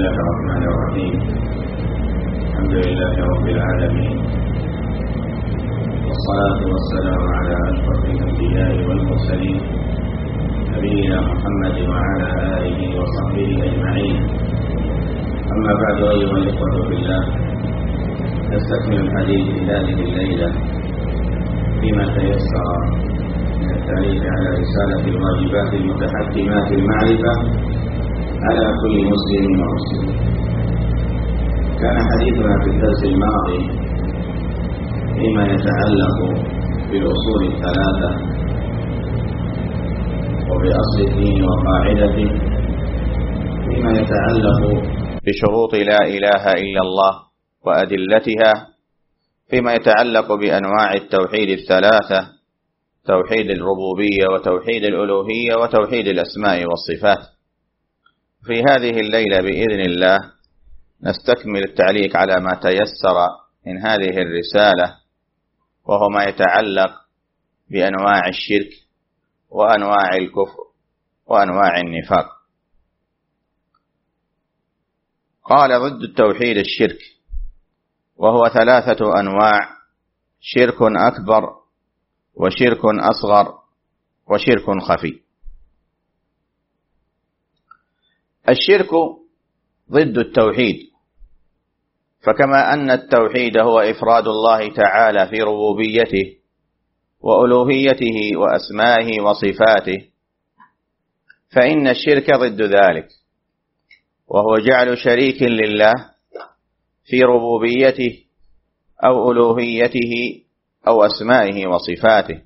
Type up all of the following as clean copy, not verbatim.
الله الرحمن الرحيم. الحمد لله رب العالمين، والصلاة والسلام على أشرف الأنبياء والمرسلين نبينا محمد وعلى آله وصحبه أجمعين. أما بعد، أيها الإخوة في الله، نستكمل الحديث في هذه الليلة فيما تيسر من التعليق على رسالة الواجبات المتحكمات المعرفة على كل مسلم ومسلم. كان حديثنا في الدرس الماضي فيما يتعلق بالأصول الثلاثة وبأصل الدين وقاعدته، فيما يتعلق بشروط لا إله إلا الله وأدلتها، فيما يتعلق بأنواع التوحيد الثلاثة: توحيد الربوبية وتوحيد الألوهية وتوحيد الأسماء والصفات. في هذه الليلة بإذن الله نستكمل التعليق على ما تيسر من هذه الرسالة، وهو ما يتعلق بأنواع الشرك وأنواع الكفر وأنواع النفاق. قال: ضد التوحيد الشرك، وهو ثلاثة أنواع: شرك أكبر وشرك أصغر وشرك خفي. الشرك ضد التوحيد، فكما أن التوحيد هو إفراد الله تعالى في ربوبيته وألوهيته وأسمائه وصفاته، فإن الشرك ضد ذلك، وهو جعل شريك لله في ربوبيته أو ألوهيته أو أسمائه وصفاته.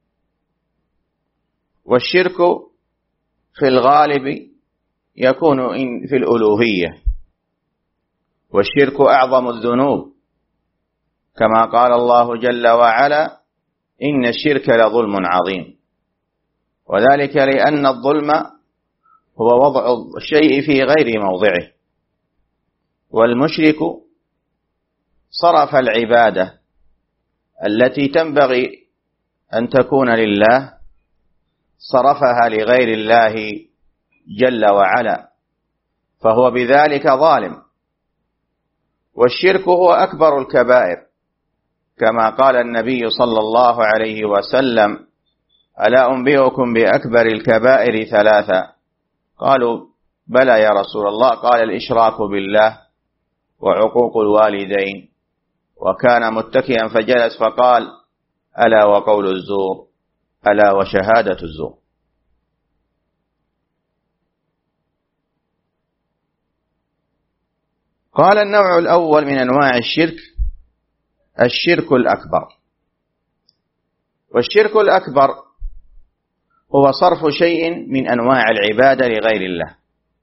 والشرك في الغالب يكون في الألوهية، والشرك أعظم الذنوب، كما قال الله جل وعلا: إن الشرك لظلم عظيم. وذلك لأن الظلم هو وضع الشيء في غير موضعه، والمشرك صرف العبادة التي تنبغي أن تكون لله صرفها لغير الله جل وعلا، فهو بذلك ظالم. والشرك هو أكبر الكبائر، كما قال النبي صلى الله عليه وسلم: ألا أنبئكم بأكبر الكبائر ثلاثة؟ قالوا: بلى يا رسول الله. قال: الإشراك بالله وعقوق الوالدين. وكان متكئا فجلس فقال: ألا وقول الزور، ألا وشهادة الزور. قال: النوع الأول من أنواع الشرك الشرك الأكبر. والشرك الأكبر هو صرف شيء من أنواع العبادة لغير الله،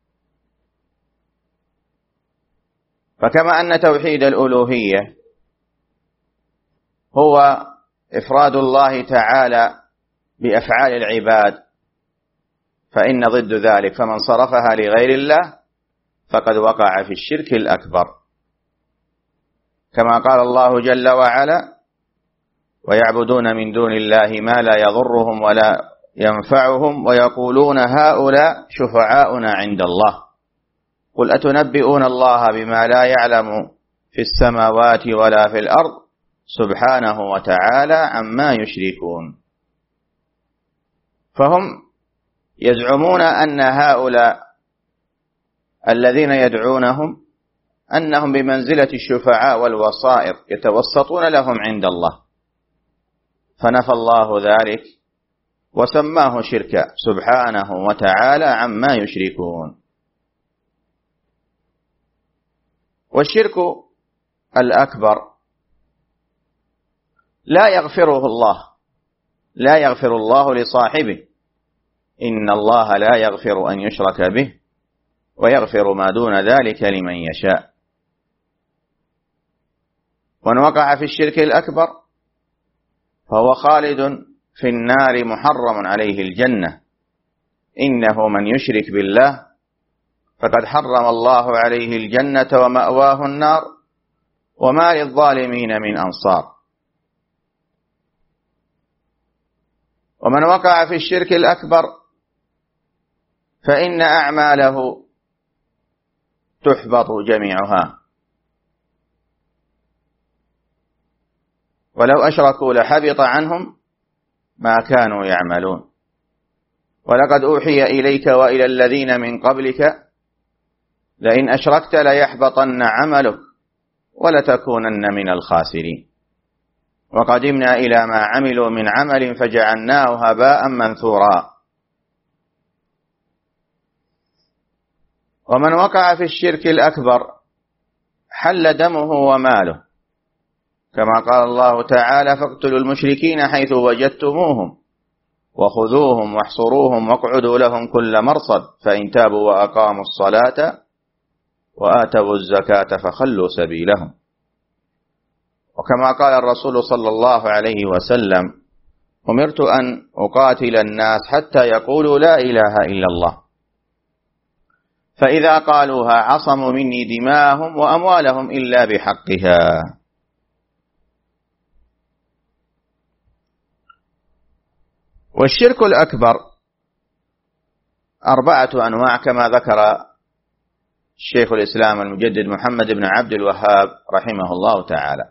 فكما أن توحيد الألوهية هو إفراد الله تعالى بأفعال العباد، فإن ضد ذلك فمن صرفها لغير الله فقد وقع في الشرك الأكبر، كما قال الله جل وعلا: ويعبدون من دون الله ما لا يضرهم ولا ينفعهم ويقولون هؤلاء شفعاؤنا عند الله قل أتنبئون الله بما لا يعلم في السماوات ولا في الأرض سبحانه وتعالى عما يشركون. فهم يزعمون أن هؤلاء الذين يدعونهم أنهم بمنزلة الشفعاء والوسائط يتوسطون لهم عند الله، فنفى الله ذلك وسماه شركا سبحانه وتعالى عما يشركون. والشرك الأكبر لا يغفر الله لصاحبه، إن الله لا يغفر أن يشرك به ويغفر ما دون ذلك لمن يشاء. ومن وقع في الشرك الأكبر فهو خالد في النار محرم عليه الجنة، إنه من يشرك بالله فقد حرم الله عليه الجنة ومأواه النار وما للظالمين من أنصار. ومن وقع في الشرك الأكبر فإن أعماله تحبط جميعها، ولو أشركوا لحبط عنهم ما كانوا يعملون. ولقد أوحي إليك وإلى الذين من قبلك لئن أشركت ليحبطن عملك ولتكونن من الخاسرين. وقدمنا إلى ما عملوا من عمل فجعلناه هباء منثورا. ومن وقع في الشرك الأكبر حل دمه وماله، كما قال الله تعالى: فاقتلوا المشركين حيث وجدتموهم وخذوهم واحصروهم واقعدوا لهم كل مرصد فإن تابوا وأقاموا الصلاة وآتوا الزكاة فخلوا سبيلهم. وكما قال الرسول صلى الله عليه وسلم: أمرت أن أقاتل الناس حتى يقولوا لا إله إلا الله، فإذا قالوها عصموا مني دماءهم وأموالهم إلا بحقها. والشرك الأكبر 4 أنواع كما ذكر الشيخ الإسلام المجدد محمد بن عبد الوهاب رحمه الله تعالى.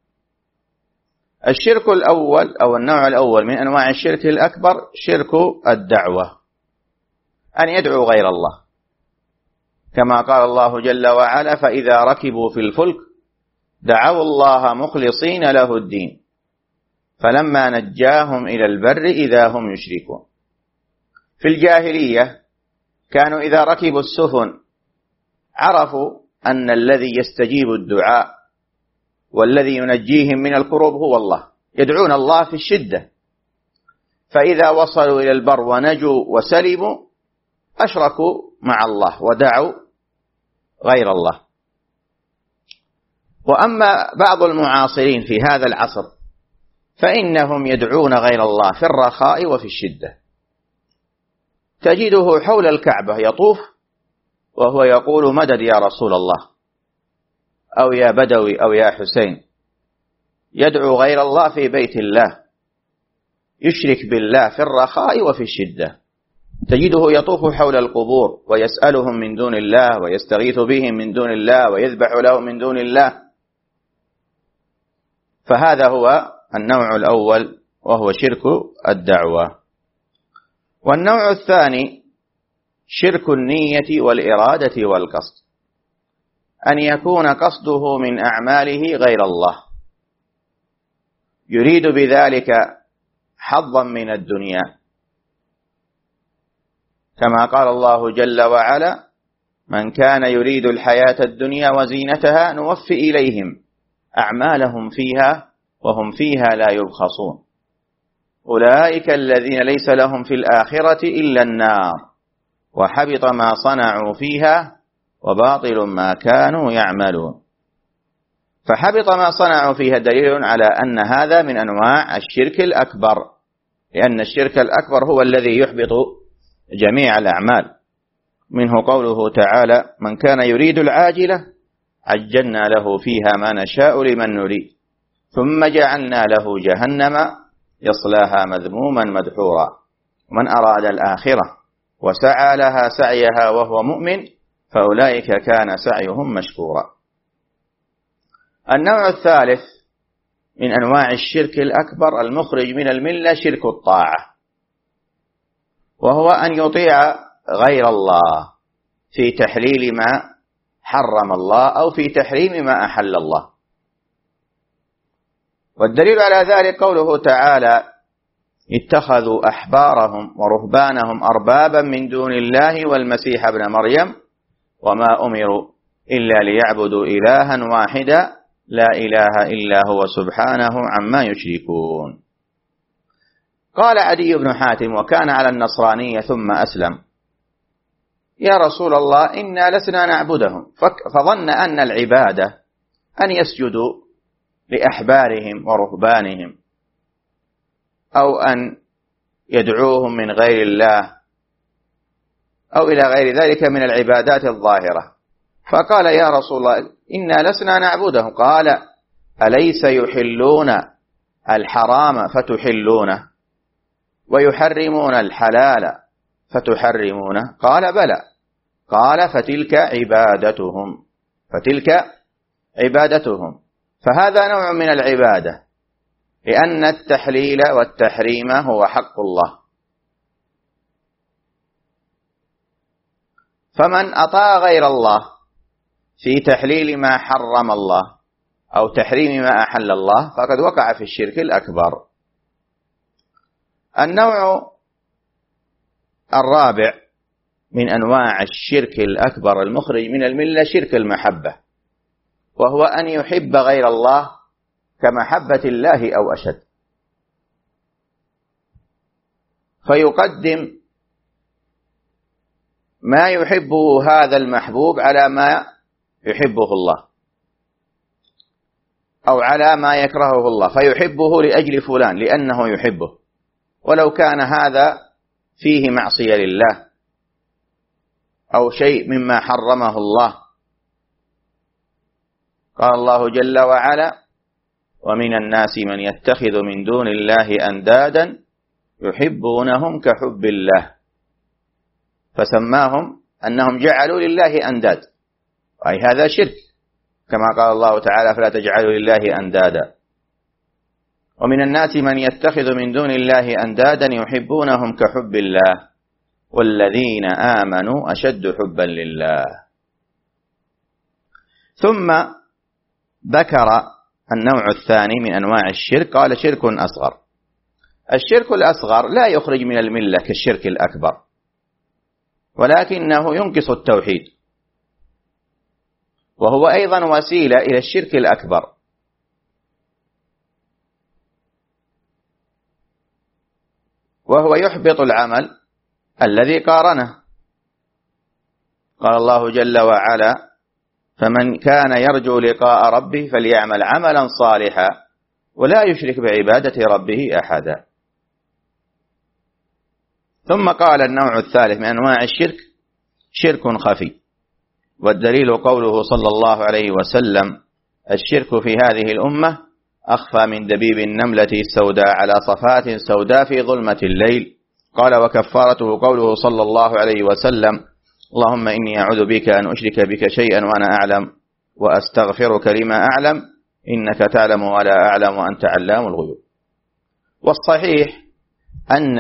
الشرك الأول أو النوع الأول من أنواع الشرك الأكبر شرك الدعوة، أن يدعو غير الله، كما قال الله جل وعلا: فإذا ركبوا في الفلك دعوا الله مخلصين له الدين فلما نجاهم إلى البر إذا هم يشركون. في الجاهلية كانوا إذا ركبوا السفن عرفوا أن الذي يستجيب الدعاء والذي ينجيهم من الكروب هو الله، يدعون الله في الشدة، فإذا وصلوا إلى البر ونجوا وسلموا أشركوا مع الله ودعوا غير الله. وأما بعض المعاصرين في هذا العصر فإنهم يدعون غير الله في الرخاء وفي الشدة، تجده حول الكعبة يطوف وهو يقول: مدد يا رسول الله، أو يا بدوي، أو يا حسين، يدعو غير الله في بيت الله، يشرك بالله في الرخاء وفي الشدة، تجده يطوف حول القبور ويسألهم من دون الله ويستغيث بهم من دون الله ويذبح لهم من دون الله. فهذا هو النوع الأول وهو شرك الدعوة. والنوع الثاني شرك النية والإرادة والقصد، أن يكون قصده من أعماله غير الله، يريد بذلك حظا من الدنيا، كما قال الله جل وعلا: من كان يريد الحياة الدنيا وزينتها نوفي إليهم أعمالهم فيها وهم فيها لا يبخسون أولئك الذين ليس لهم في الآخرة إلا النار وحبط ما صنعوا فيها وباطل ما كانوا يعملون. فحبط ما صنعوا فيها دليل على أن هذا من أنواع الشرك الأكبر، لأن الشرك الأكبر هو الذي يحبط جميع الأعمال. منه قوله تعالى: من كان يريد العاجلة عجلنا له فيها ما نشاء لمن نريد ثم جعلنا له جهنم يصلاها مذموما مدحورا ومن أراد الآخرة وسعى لها سعيها وهو مؤمن فأولئك كان سعيهم مشكورا. النوع الثالث من أنواع الشرك الأكبر المخرج من الملة شرك الطاعة، وهو أن يطيع غير الله في تحليل ما حرم الله أو في تحريم ما أحل الله. والدليل على ذلك قوله تعالى: اتخذوا أحبارهم ورهبانهم أربابا من دون الله والمسيح ابن مريم وما أمروا إلا ليعبدوا إلها واحدا لا إله إلا هو سبحانه عما يشركون. قال عدي بن حاتم وكان على النصرانية ثم أسلم: يا رسول الله إنا لسنا نعبدهم، فظن أن العبادة أن يسجدوا لأحبارهم ورهبانهم أو أن يدعوهم من غير الله أو إلى غير ذلك من العبادات الظاهرة. فقال: يا رسول الله إنا لسنا نعبدهم. قال: أليس يحلون الحرام فتحلونه ويحرمون الحلال فتحرمونه؟ قال: بلى. قال فتلك عبادتهم. فهذا نوع من العبادة، لأن التحليل والتحريم هو حق الله. فمن أطاع غير الله في تحليل ما حرم الله أو تحريم ما أحل الله فقد وقع في الشرك الأكبر. النوع الرابع من أنواع الشرك الأكبر المخرج من الملة شرك المحبة، وهو أن يحب غير الله كمحبة الله أو أشد، فيقدم ما يحبه هذا المحبوب على ما يحبه الله أو على ما يكرهه الله، فيحبه لأجل فلان لأنه يحبه، ولو كان هذا فيه معصية لله أو شيء مما حرمه الله. قال الله جل وعلا: ومن الناس من يتخذ من دون الله أندادا يحبونهم كحب الله، فسماهم أنهم جعلوا لله أنداد، أي هذا شرك، كما قال الله تعالى: فلا تجعلوا لله أندادا. ومن الناس من يتخذ من دون الله أندادا يحبونهم كحب الله والذين آمنوا أشد حبا لله. ثم ذكر النوع الثاني من أنواع الشرك، قال شرك أصغر. الشرك الأصغر لا يخرج من الملة كالشرك الأكبر، ولكنه ينقص التوحيد، وهو أيضا وسيلة إلى الشرك الأكبر. وهو يحبط العمل الذي قارنه. قال الله جل وعلا: فمن كان يرجو لقاء ربه فليعمل عملا صالحا ولا يشرك بعبادة ربه أحدا. ثم قال النوع الثالث من أنواع الشرك شرك خفي، والدليل قوله صلى الله عليه وسلم: الشرك في هذه الأمة أخفى من دبيب النملة السوداء على صفات سوداء في ظلمة الليل. قال: وكفارته قوله صلى الله عليه وسلم: اللهم إني أعوذ بك أن أشرك بك شيئا وأنا أعلم وأستغفرك لما أعلم إنك تعلم ولا أعلم وأنت علام الغيوب. والصحيح أن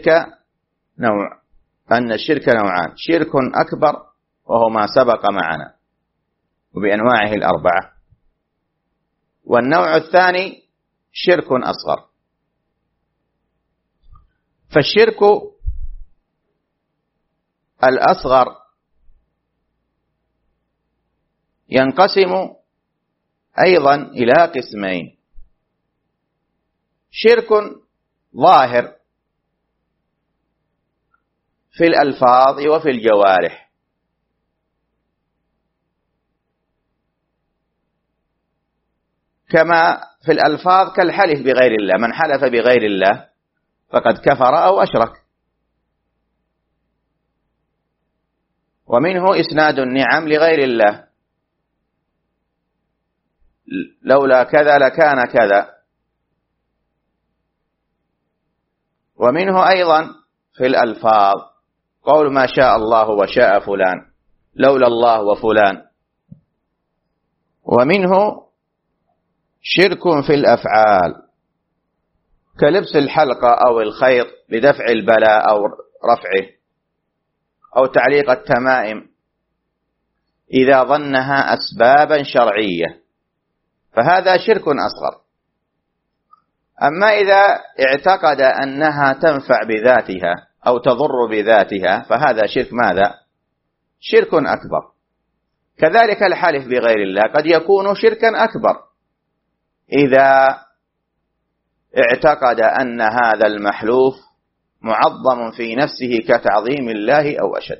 الشرك نوعان: شرك أكبر وهو ما سبق معنا وبأنواعه الأربعة، والنوع الثاني شرك أصغر. فالشرك الأصغر ينقسم أيضا إلى قسمين: شرك ظاهر في الألفاظ وفي الجوارح، كما في الألفاظ كالحلف بغير الله، من حلف بغير الله فقد كفر أو أشرك. ومنه إسناد النعم لغير الله: لولا كذا لكان كذا. ومنه أيضا في الألفاظ قول ما شاء الله وشاء فلان، لولا الله وفلان. ومنه شرك في الأفعال كلبس الحلقة أو الخيط لدفع البلاء أو رفعه، أو تعليق التمائم إذا ظنها أسبابا شرعية، فهذا شرك أصغر. أما إذا اعتقد أنها تنفع بذاتها أو تضر بذاتها فهذا شرك ماذا؟ شرك أكبر. كذلك الحلف بغير الله قد يكون شركا أكبر إذا اعتقد أن هذا المحلوف معظم في نفسه كتعظيم الله أو أشد.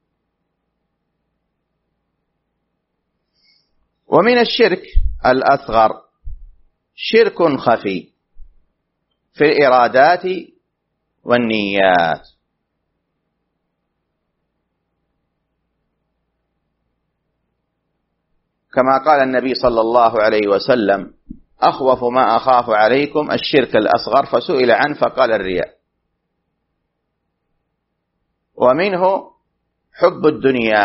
ومن الشرك الأصغر شرك خفي في الإرادات والنيات، كما قال النبي صلى الله عليه وسلم: أخوف ما أخاف عليكم الشرك الأصغر، فسئل عنه فقال الرياء. ومنه حب الدنيا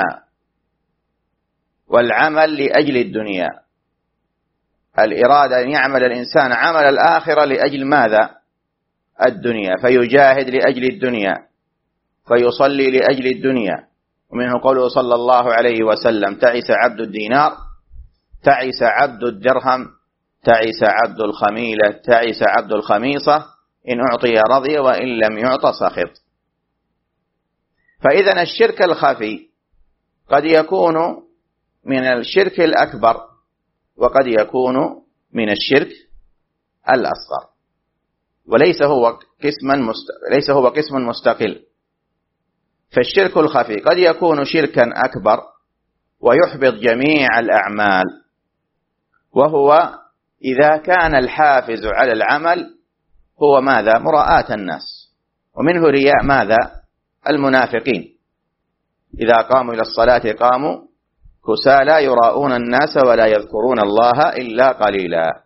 والعمل لأجل الدنيا، الإرادة أن يعمل الإنسان عمل الآخرة لأجل ماذا؟ الدنيا، فيجاهد لأجل الدنيا، فيصلي لأجل الدنيا. ومنه قوله صلى الله عليه وسلم: تعس عبد الدينار، تعس عبد الدرهم، تعس عبد الخميلة، تعس عبد الخميصة، إن أعطي رضي وإن لم يعط سخط. فإذا الشرك الخفي قد يكون من الشرك الأكبر وقد يكون من الشرك الأصغر، وليس هو قسم مستقل. فالشرك الخفي قد يكون شركا أكبر ويحبط جميع الأعمال، وهو إذا كان الحافز على العمل هو ماذا؟ مراءة الناس. ومنه رياء ماذا؟ المنافقين إذا قاموا إلى الصلاة قاموا كسالى يراءون الناس ولا يذكرون الله إلا قليلا.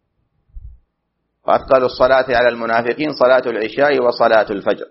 وأثقل الصلاة على المنافقين صلاة العشاء وصلاة الفجر.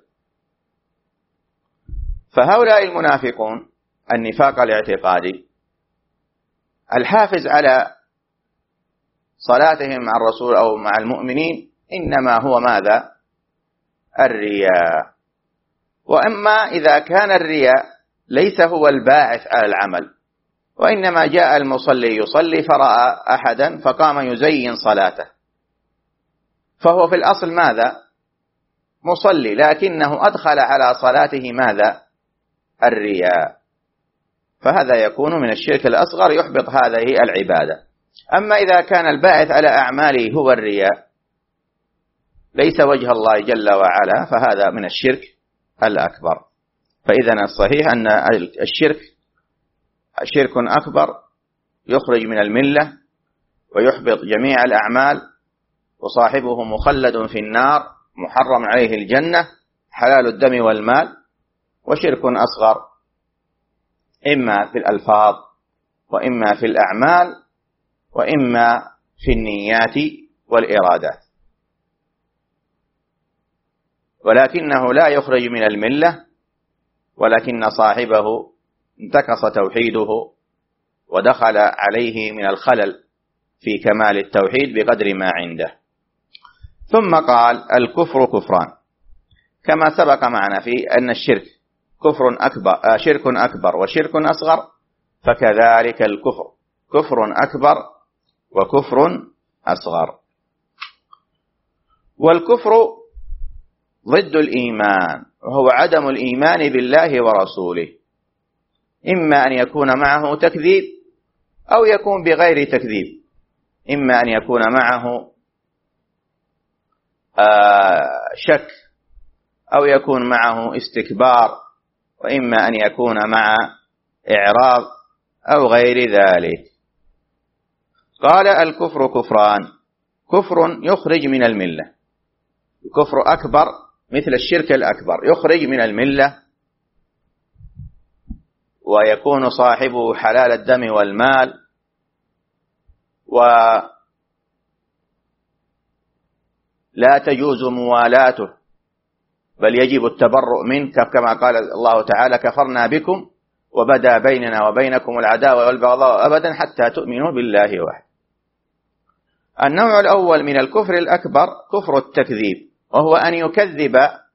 فهؤلاء المنافقون النفاق الاعتقادي الحافز على صلاتهم مع الرسول أو مع المؤمنين إنما هو ماذا؟ الرياء. وأما إذا كان الرياء ليس هو الباعث على العمل، وإنما جاء المصلي يصلي فرأى أحدا فقام يزين صلاته، فهو في الأصل ماذا؟ مصلي، لكنه أدخل على صلاته ماذا؟ الرياء. فهذا يكون من الشرك الأصغر يحبط هذه العبادة. أما إذا كان الباعث على أعماله هو الرياء ليس وجه الله جل وعلا، فهذا من الشرك الأكبر. فإذا الصحيح أن الشرك شرك أكبر يخرج من الملة ويحبط جميع الأعمال، وصاحبه مخلد في النار محرم عليه الجنة حلال الدم والمال. وشرك أصغر إما في الألفاظ وإما في الأعمال وإما في النيات والإرادات، ولكنه لا يخرج من الملة، ولكن صاحبه انتكس توحيده ودخل عليه من الخلل في كمال التوحيد بقدر ما عنده. ثم قال: الكفر كفران، كما سبق معنا في أن الشرك شرك أكبر وشرك أصغر، فكذلك الكفر كفر أكبر وكفر أصغر. والكفر ضد الإيمان، وهو عدم الإيمان بالله ورسوله، إما أن يكون معه تكذيب أو يكون بغير تكذيب، إما أن يكون معه شك أو يكون معه استكبار، وإما أن يكون مع إعراض أو غير ذلك. قال: الكفر كفران، كفر يخرج من الملة، كفر أكبر مثل الشرك الأكبر يخرج من الملة ويكون صاحبه حلال الدم والمال، ولا تجوز موالاته، بل يجب التبرؤ منه، كما قال الله تعالى: كفرنا بكم وبدا بيننا وبينكم العداوة والبغضاء أبدا حتى تؤمنوا بالله وحده. النوع الأول من الكفر الأكبر كفر التكذيب، وهو أن يكذب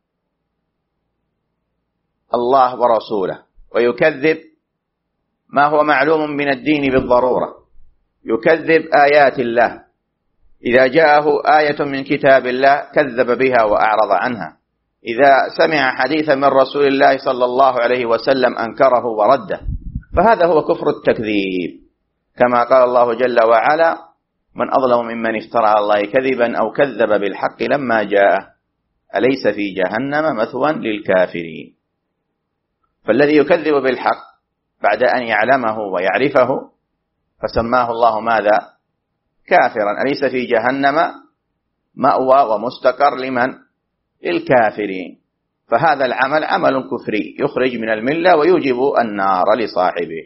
الله ورسوله، ويكذب ما هو معلوم من الدين بالضرورة، يكذب آيات الله، إذا جاءه آية من كتاب الله كذب بها وأعرض عنها، إذا سمع حديثا من رسول الله صلى الله عليه وسلم أنكره ورده. فهذا هو كفر التكذيب، كما قال الله جل وعلا: من أظلم ممن افترى على الله كذبا أو كذب بالحق لما جاءه أليس في جهنم مثوى للكافرين. فالذي يكذب بالحق بعد أن يعلمه ويعرفه فسماه الله ماذا؟ كافرا. أليس في جهنم مأوى ومستقر لمن؟ للكافرين. فهذا العمل عمل كفري يخرج من الملة ويوجب النار لصاحبه.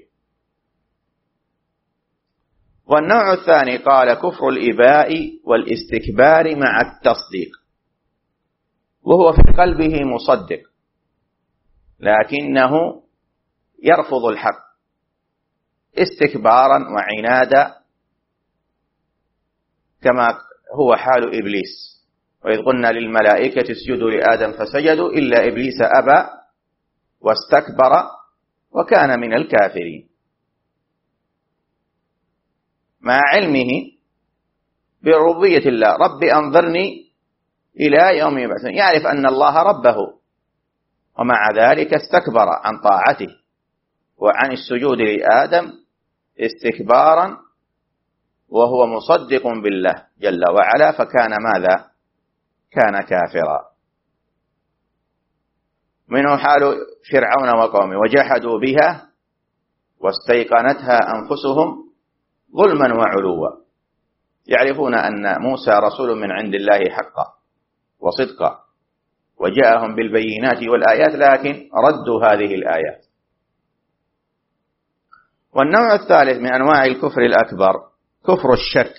والنوع الثاني قال: كفر الإباء والاستكبار مع التصديق، وهو في قلبه مصدق لكنه يرفض الحق استكبارا وعنادا، كما هو حال إبليس. وإذ قلنا للملائكة اسجدوا لآدم فسجدوا إلا إبليس أبى واستكبر وكان من الكافرين، مع علمه بربوبية الله. رب أنظرني إلى يوم يبعثون، يعرف أن الله ربه، ومع ذلك استكبر عن طاعته وعن السجود لآدم استكبارا وهو مصدق بالله جل وعلا، فكان ماذا؟ كان كافرا. منه حال فرعون وقومه، وجحدوا بها واستيقنتها أنفسهم ظلما وعلوا. يعرفون أن موسى رسول من عند الله حقا وصدقا، وجاءهم بالبينات والآيات، لكن ردوا هذه الآيات. والنوع الثالث من أنواع الكفر الأكبر كفر الشك،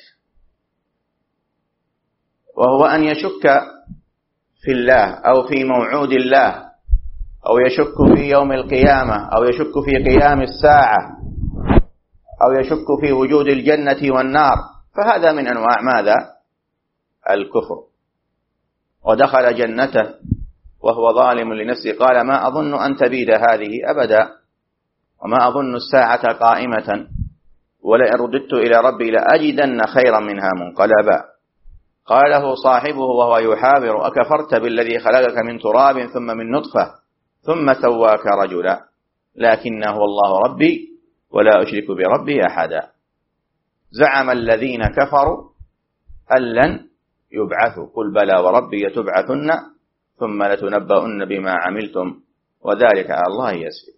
وهو أن يشك في الله أو في موعود الله، أو يشك في يوم القيامة، أو يشك في قيام الساعة، أو يشك في وجود الجنة والنار، فهذا من أنواع ماذا؟ الكفر. ودخل جنته وهو ظالم لنفسه قال ما أظن أن تبيد هذه أبدا، وما أظن الساعة قائمة، ولئن رددت إلى ربي لأجدن خيرا منها منقلبا. قال له صاحبه وهو يحاور أكفرت بالذي خلقك من تراب ثم من نطفة ثم سواك رجلا، لكن هو الله ربي ولا أشرك بربي أحدا. زعم الذين كفروا أن لن يبعثوا، قل بلى وربي لتبعثن ثم لتنبؤن بما عملتم وذلك على الله يسير.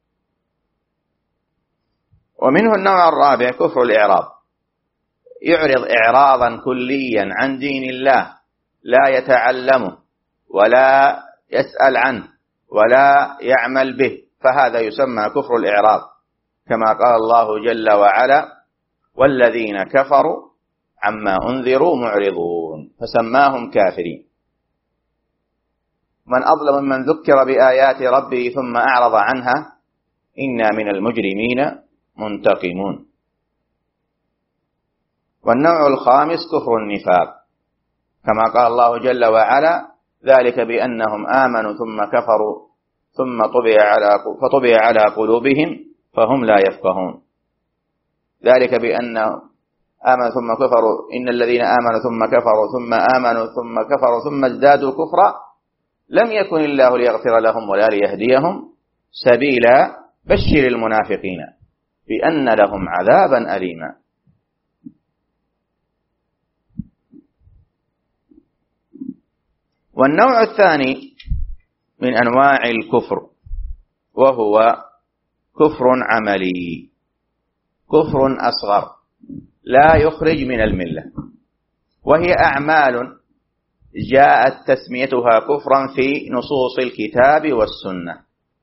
ومنه النوع الرابع كفر الإعراض، يعرض إعراضا كليا عن دين الله، لا يتعلمه ولا يسأل عنه ولا يعمل به، فهذا يسمى كفر الإعراض، كما قال الله جل وعلا والذين كفروا عما أنذروا معرضون، فسماهم كافرين. من أظلم ممن ذكر بآيات ربه ثم أعرض عنها إنا من المجرمين منتقمون. والنوع الخامس كفر النفاق، كما قال الله جل وعلا ذلك بأنهم آمنوا ثم كفروا ثم فطبع على قلوبهم فهم لا يفقهون. ذلك بأنهم آمنوا ثم كفروا، إن الذين آمنوا ثم كفروا ثم آمنوا ثم كفروا ثم ازدادوا كفرا لم يكن الله ليغفر لهم ولا ليهديهم سبيلا بشر المنافقين بأن لهم عذابا أليما. والنوع الثاني من أنواع الكفر وهو كفر عملي، كفر أصغر لا يخرج من الملة، وهي أعمال جاءت تسميتها كفرا في نصوص الكتاب والسنة،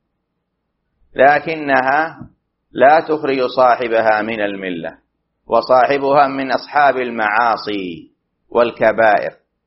لكنها لا تخرج صاحبها من الملة، وصاحبها من أصحاب المعاصي والكبائر،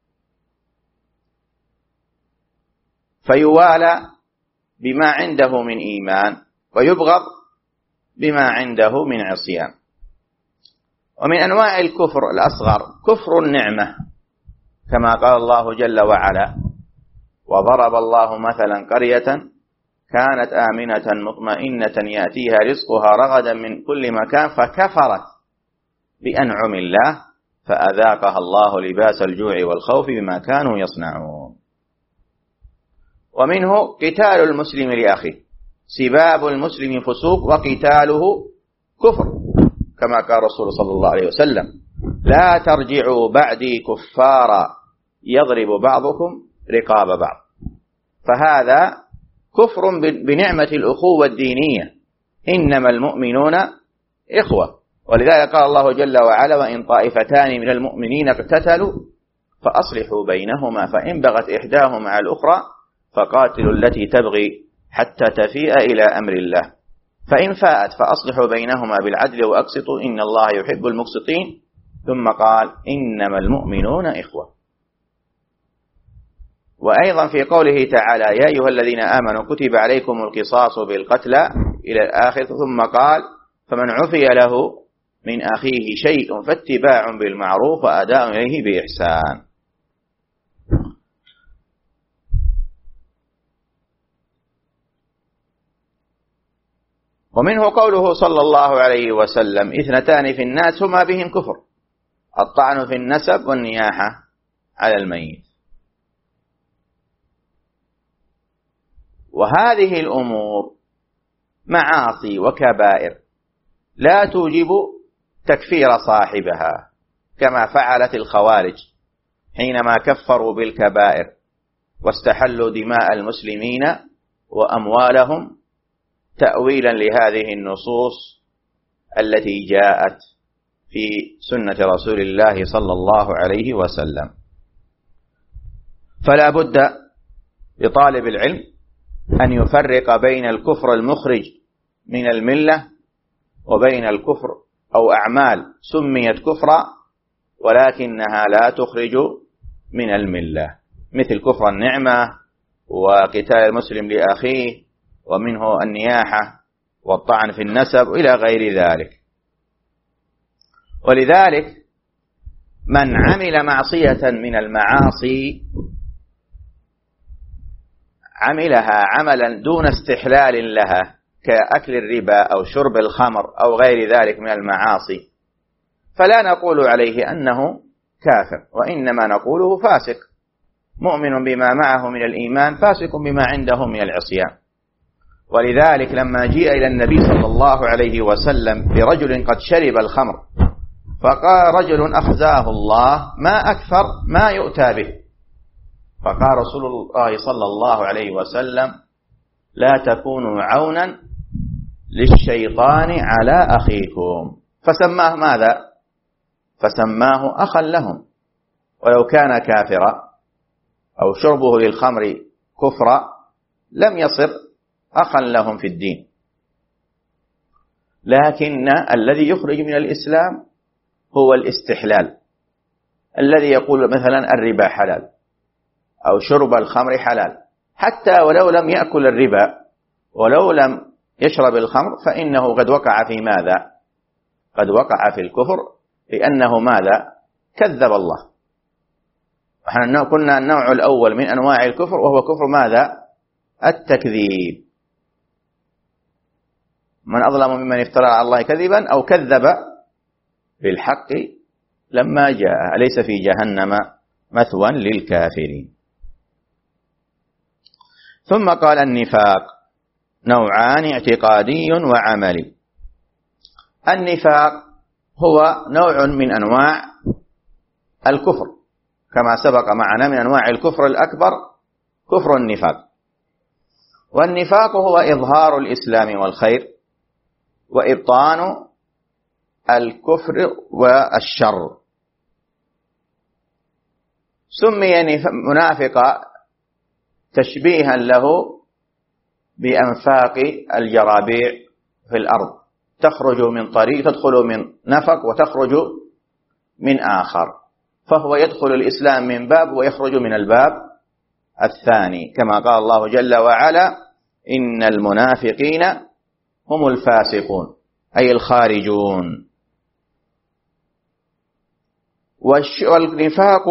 فيوالى بما عنده من إيمان ويبغض بما عنده من عصيان. ومن أنواع الكفر الأصغر كفر النعمة، كما قال الله جل وعلا وضرب الله مثلا قرية كانت آمنة مطمئنة يأتيها رزقها رغدا من كل مكان فكفرت بأنعم الله فأذاقها الله لباس الجوع والخوف بما كانوا يصنعون. ومنه قتال المسلم لأخيه، سباب المسلم فسوق وقتاله كفر، كما قال الرسول صلى الله عليه وسلم لا ترجعوا بعدي كفارا يضرب بعضكم رقاب بعض، فهذا كفر بنعمة الأخوة الدينية، إنما المؤمنون إخوة. ولذلك قال الله جل وعلا وإن طائفتان من المؤمنين اقتتلوا فأصلحوا بينهما فإن بغت إحداهما على الأخرى فقاتلوا التي تبغي حتى تفيء إلى أمر الله فإن فاءت فأصلحوا بينهما بالعدل وأقسطوا إن الله يحب المقسطين، ثم قال إنما المؤمنون إخوة. وأيضا في قوله تعالى يا أيها الذين آمنوا كتب عليكم القصاص بالقتلى إلى الآخر. ثم قال: فمن عفي له من أخيه شيء فاتباع بالمعروف وأداء إليه بإحسان. ومنه قوله صلى الله عليه وسلم: 2 في الناس هما بهم كفر: الطعن في النسب والنياحة على الميت. وهذه الأمور معاصي وكبائر لا توجب تكفير صاحبها، كما فعلت الخوارج حينما كفروا بالكبائر واستحلوا دماء المسلمين وأموالهم تأويلا لهذه النصوص التي جاءت في سنة رسول الله صلى الله عليه وسلم. فلا بد لطالب العلم أن يفرق بين الكفر المخرج من الملة وبين الكفر أو أعمال سميت كفرا ولكنها لا تخرج من الملة، مثل كفر النعمة وقتال المسلم لأخيه، ومنه النياحة والطعن في النسب إلى غير ذلك. ولذلك من عمل معصية من المعاصي عملها عملا دون استحلال لها كأكل الربا أو شرب الخمر أو غير ذلك من المعاصي، فلا نقول عليه أنه كافر، وإنما نقوله فاسق، مؤمن بما معه من الإيمان، فاسق بما عنده من العصيان. ولذلك لما جيء إلى النبي صلى الله عليه وسلم برجل قد شرب الخمر فقال رجل: أخزاه الله، ما أكثر ما يؤتى به. فقال رسول الله صلى الله عليه وسلم: لا تكونوا عونا للشيطان على أخيكم. فسماه ماذا؟ فسماه أخا لهم. ولو كان كافرا أو شربه للخمر كفرا لم يصر أخا لهم في الدين. لكن الذي يخرج من الإسلام هو الاستحلال، الذي يقول مثلا الربا حلال أو شرب الخمر حلال، حتى ولو لم يأكل الربا ولو لم يشرب الخمر فإنه قد وقع في ماذا؟ قد وقع في الكفر، لأنه ماذا؟ كذب الله. نحن قلنا النوع الأول من أنواع الكفر وهو كفر ماذا؟ التكذيب. من أظلم ممن افترى على الله كذبا أو كذب بالحق لما جاء، أليس في جهنم مثوى للكافرين. ثم قال: النفاق نوعان: اعتقادي وعملي. النفاق هو نوع من أنواع الكفر، كما سبق معنا من أنواع الكفر الأكبر كفر النفاق. والنفاق هو إظهار الإسلام والخير وإبطان الكفر والشر. سمي منافقا تشبيها له بأنفاق الجرابيع في الأرض، تخرج من طريق، تدخل من نفق وتخرج من آخر، فهو يدخل الإسلام من باب ويخرج من الباب الثاني، كما قال الله جل وعلا: إن المنافقين هم الفاسقون، أي الخارجون. والنفاق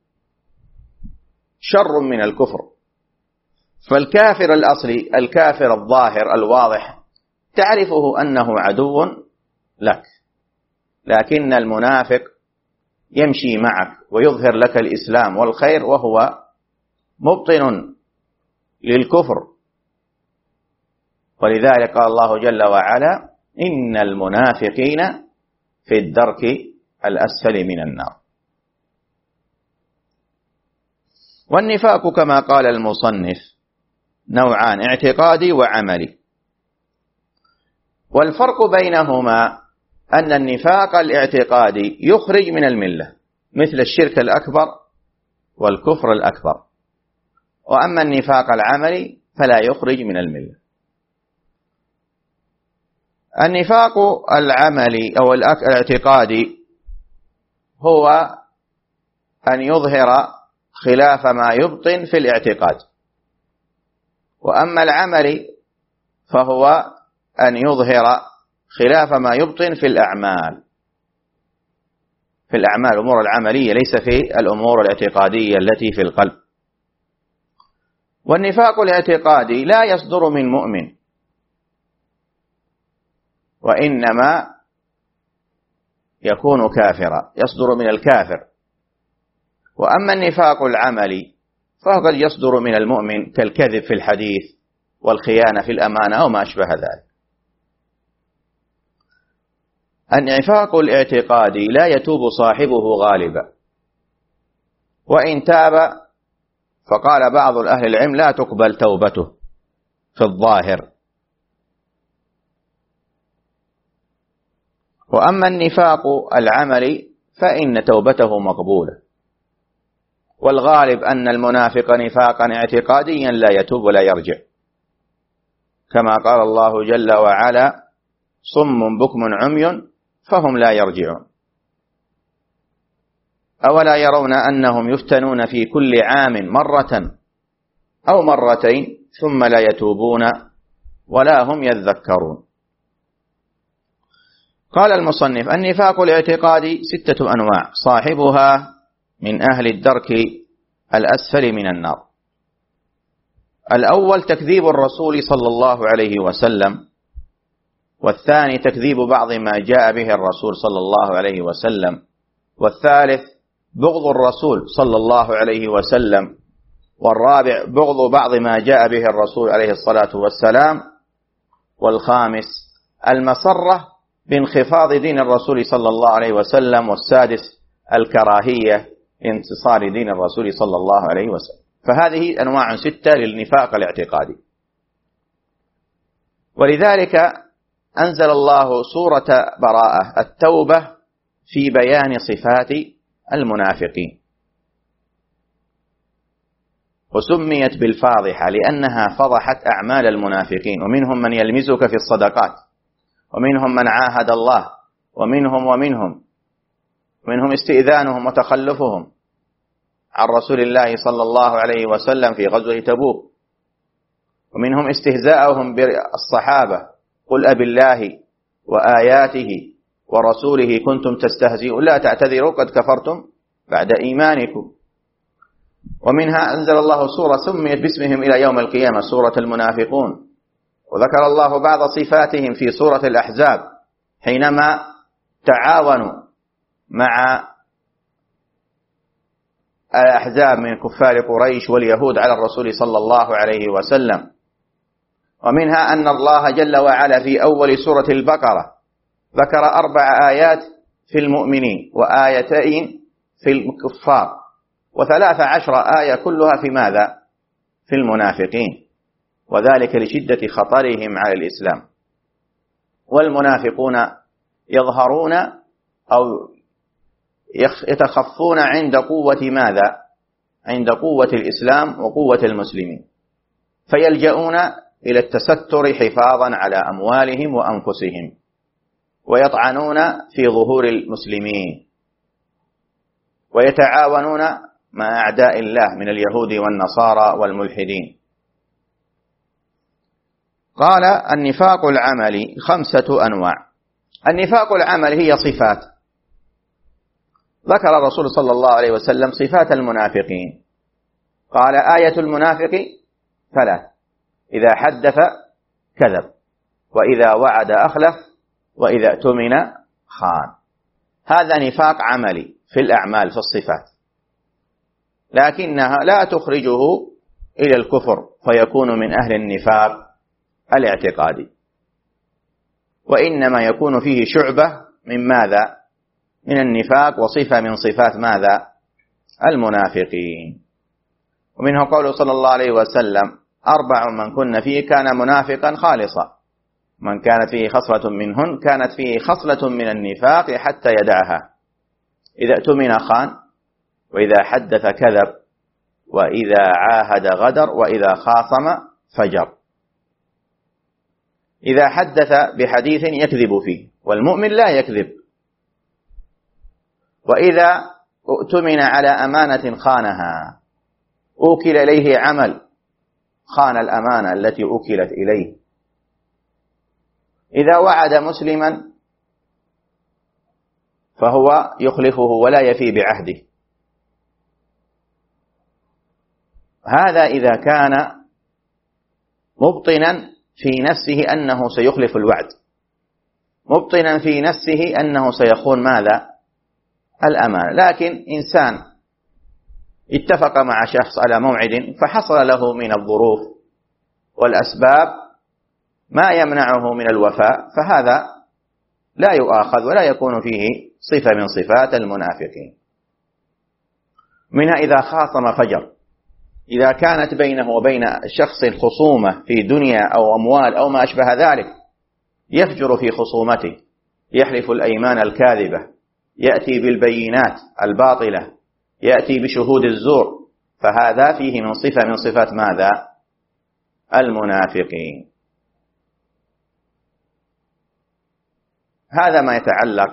شر من الكفر. فالكافر الأصلي، الكافر الظاهر الواضح، تعرفه أنه عدو لك، لكن المنافق يمشي معك ويظهر لك الإسلام والخير وهو مبطن للكفر. ولذلك قال الله جل وعلا: إن المنافقين في الدرك الأسفل من النار. والنفاق كما قال المصنف نوعان: اعتقادي وعملي. والفرق بينهما أن النفاق الاعتقادي يخرج من الملة مثل الشرك الأكبر والكفر الأكبر، وأما النفاق العملي فلا يخرج من الملة. النفاق العملي أو الاعتقادي هو أن يظهر خلاف ما يبطن في الاعتقاد، وأما العملي فهو أن يظهر خلاف ما يبطن في الأعمال، الأمور العملية، ليس في الأمور الاعتقادية التي في القلب. والنفاق الاعتقادي لا يصدر من مؤمن، وإنما يكون كافرا، يصدر من الكافر. وأما النفاق العملي فهو قد يصدر من المؤمن كالكذب في الحديث والخيانة في الأمانة أو ما أشبه ذلك. النفاق الاعتقادي لا يتوب صاحبه غالبا، وإن تاب فقال بعض أهل العلم لا تقبل توبته في الظاهر. وأما النفاق العملي فإن توبته مقبولة، والغالب أن المنافق نفاقا اعتقاديا لا يتوب ولا يرجع، كما قال الله جل وعلا: صم بكم عمي فهم لا يرجعون. أولا يرون أنهم يفتنون في كل عام مرة أو مرتين ثم لا يتوبون ولا هم يذكرون. قال المصنف: النفاق الاعتقادي 6 أنواع، صاحبها من أهل الدرك الأسفل من النار. الأول تكذيب الرسول صلى الله عليه وسلم، والثاني تكذيب بعض ما جاء به الرسول صلى الله عليه وسلم، والثالث بغض الرسول صلى الله عليه وسلم، والرابع بغض بعض ما جاء به الرسول عليه الصلاة والسلام، والخامس المسرة بانخفاض دين الرسول صلى الله عليه وسلم، والسادس الكراهية لانتصار دين الرسول صلى الله عليه وسلم. فهذه أنواع 6 للنفاق الاعتقادي. ولذلك أنزل الله سورة براءة التوبة في بيان صفات المنافقين، وسميت بالفاضحة لأنها فضحت أعمال المنافقين. ومنهم من يلمزك في الصدقات، ومنهم من عاهد الله، ومنهم استئذانهم وتخلفهم عن رسول الله صلى الله عليه وسلم في غزوة تبوك، ومنهم استهزاءهم بالصحابة: قل أبي الله وآياته ورسوله كنتم تستهزئون لا تعتذروا قد كفرتم بعد إيمانكم. ومنها أنزل الله سورة سميت باسمهم إلى يوم القيامة، سورة المنافقون. وذكر الله بعض صفاتهم في سورة الأحزاب حينما تعاونوا مع الأحزاب من كفار قريش واليهود على الرسول صلى الله عليه وسلم. ومنها أن الله جل وعلا في أول سورة البقرة ذكر 4 آيات في المؤمنين وآيتين في الكفار، و13 آية كلها في ماذا؟ في المنافقين، وذلك لشدة خطرهم على الإسلام. والمنافقون يظهرون أو يتخفون عند قوة ماذا؟ عند قوة الإسلام وقوة المسلمين، فيلجؤون إلى التستر حفاظا على أموالهم وأنفسهم، ويطعنون في ظهور المسلمين، ويتعاونون مع أعداء الله من اليهود والنصارى والملحدين. قال: النفاق العملي 5 أنواع. النفاق العملي هي صفات، ذكر الرسول صلى الله عليه وسلم صفات المنافقين. قال: آية المنافق 3: إذا حدث كذب، وإذا وعد أخلف، وإذا اؤتمن خان. هذا نفاق عملي في الأعمال في الصفات، لكنها لا تخرجه إلى الكفر فيكون من أهل النفاق الاعتقادي، وإنما يكون فيه شعبة من ماذا؟ من النفاق، وصفة من صفات ماذا؟ المنافقين. ومنه قوله صلى الله عليه وسلم: 4 من كن فيه كان منافقا خالصا، من كانت فيه خصلة منهن كانت فيه خصلة من النفاق حتى يدعها: إذا اؤتمن خان، وإذا حدث كذب، وإذا عاهد غدر، وإذا خاصم فجر. إذا حدث بحديث يكذب فيه، والمؤمن لا يكذب. وإذا اؤتمن على أمانة خانها، أوكل إليه عمل خان الأمانة التي أوكلت إليه. إذا وعد مسلما فهو يخلفه ولا يفي بعهده. هذا إذا كان مبطنا في نفسه أنه سيخلف الوعد، مبطنا في نفسه أنه سيخون ماذا؟ الأمانة. لكن إنسان اتفق مع شخص على موعد فحصل له من الظروف والأسباب ما يمنعه من الوفاء، فهذا لا يؤاخذ ولا يكون فيه صفة من صفات المنافقين. منها إذا خاصم فجر، إذا كانت بينه وبين شخص خصومة في دنيا أو أموال أو ما أشبه ذلك، يفجر في خصومته، يحلف الأيمان الكاذبة، يأتي بالبينات الباطلة، يأتي بشهود الزور، فهذا فيه من صفة من صفات ماذا؟ المنافقين. هذا ما يتعلق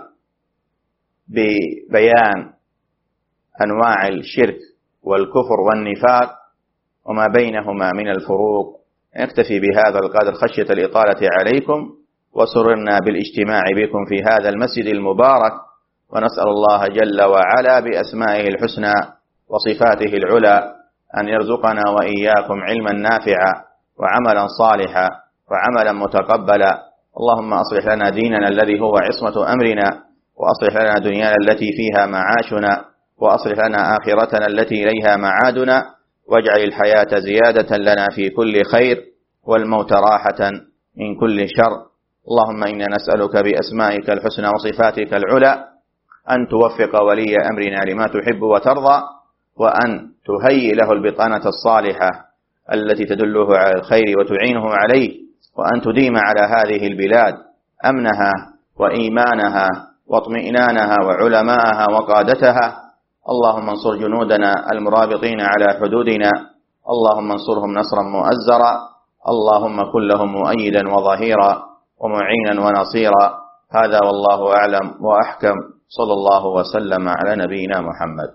ببيان أنواع الشرك والكفر والنفاق وما بينهما من الفروق. نكتفي بهذا القدر خشية الإطالة عليكم، وسررنا بالاجتماع بكم في هذا المسجد المبارك، ونسأل الله جل وعلا بأسمائه الحسنى وصفاته العلى أن يرزقنا وإياكم علما نافعا وعملا صالحا وعملا متقبلا. اللهم أصلح لنا ديننا الذي هو عصمة أمرنا، وأصلح لنا دنيانا التي فيها معاشنا، وأصلح لنا آخرتنا التي إليها معادنا، واجعل الحياة زيادة لنا في كل خير والموت راحة من كل شر. اللهم إنا نسألك بأسمائك الحسنى وصفاتك العلى أن توفق ولي أمرنا لما تحب وترضى، وأن تهيئ له البطانة الصالحة التي تدله على الخير وتعينه عليه، وأن تديم على هذه البلاد أمنها وإيمانها واطمئنانها وعلماءها وقادتها. اللهم انصر جنودنا المرابطين على حدودنا، اللهم انصرهم نصرا مؤزرا، اللهم كن لهم مؤيدا وظهيرا ومعينا ونصيرا. هذا والله أعلم وأحكم، صلى الله وسلم على نبينا محمد.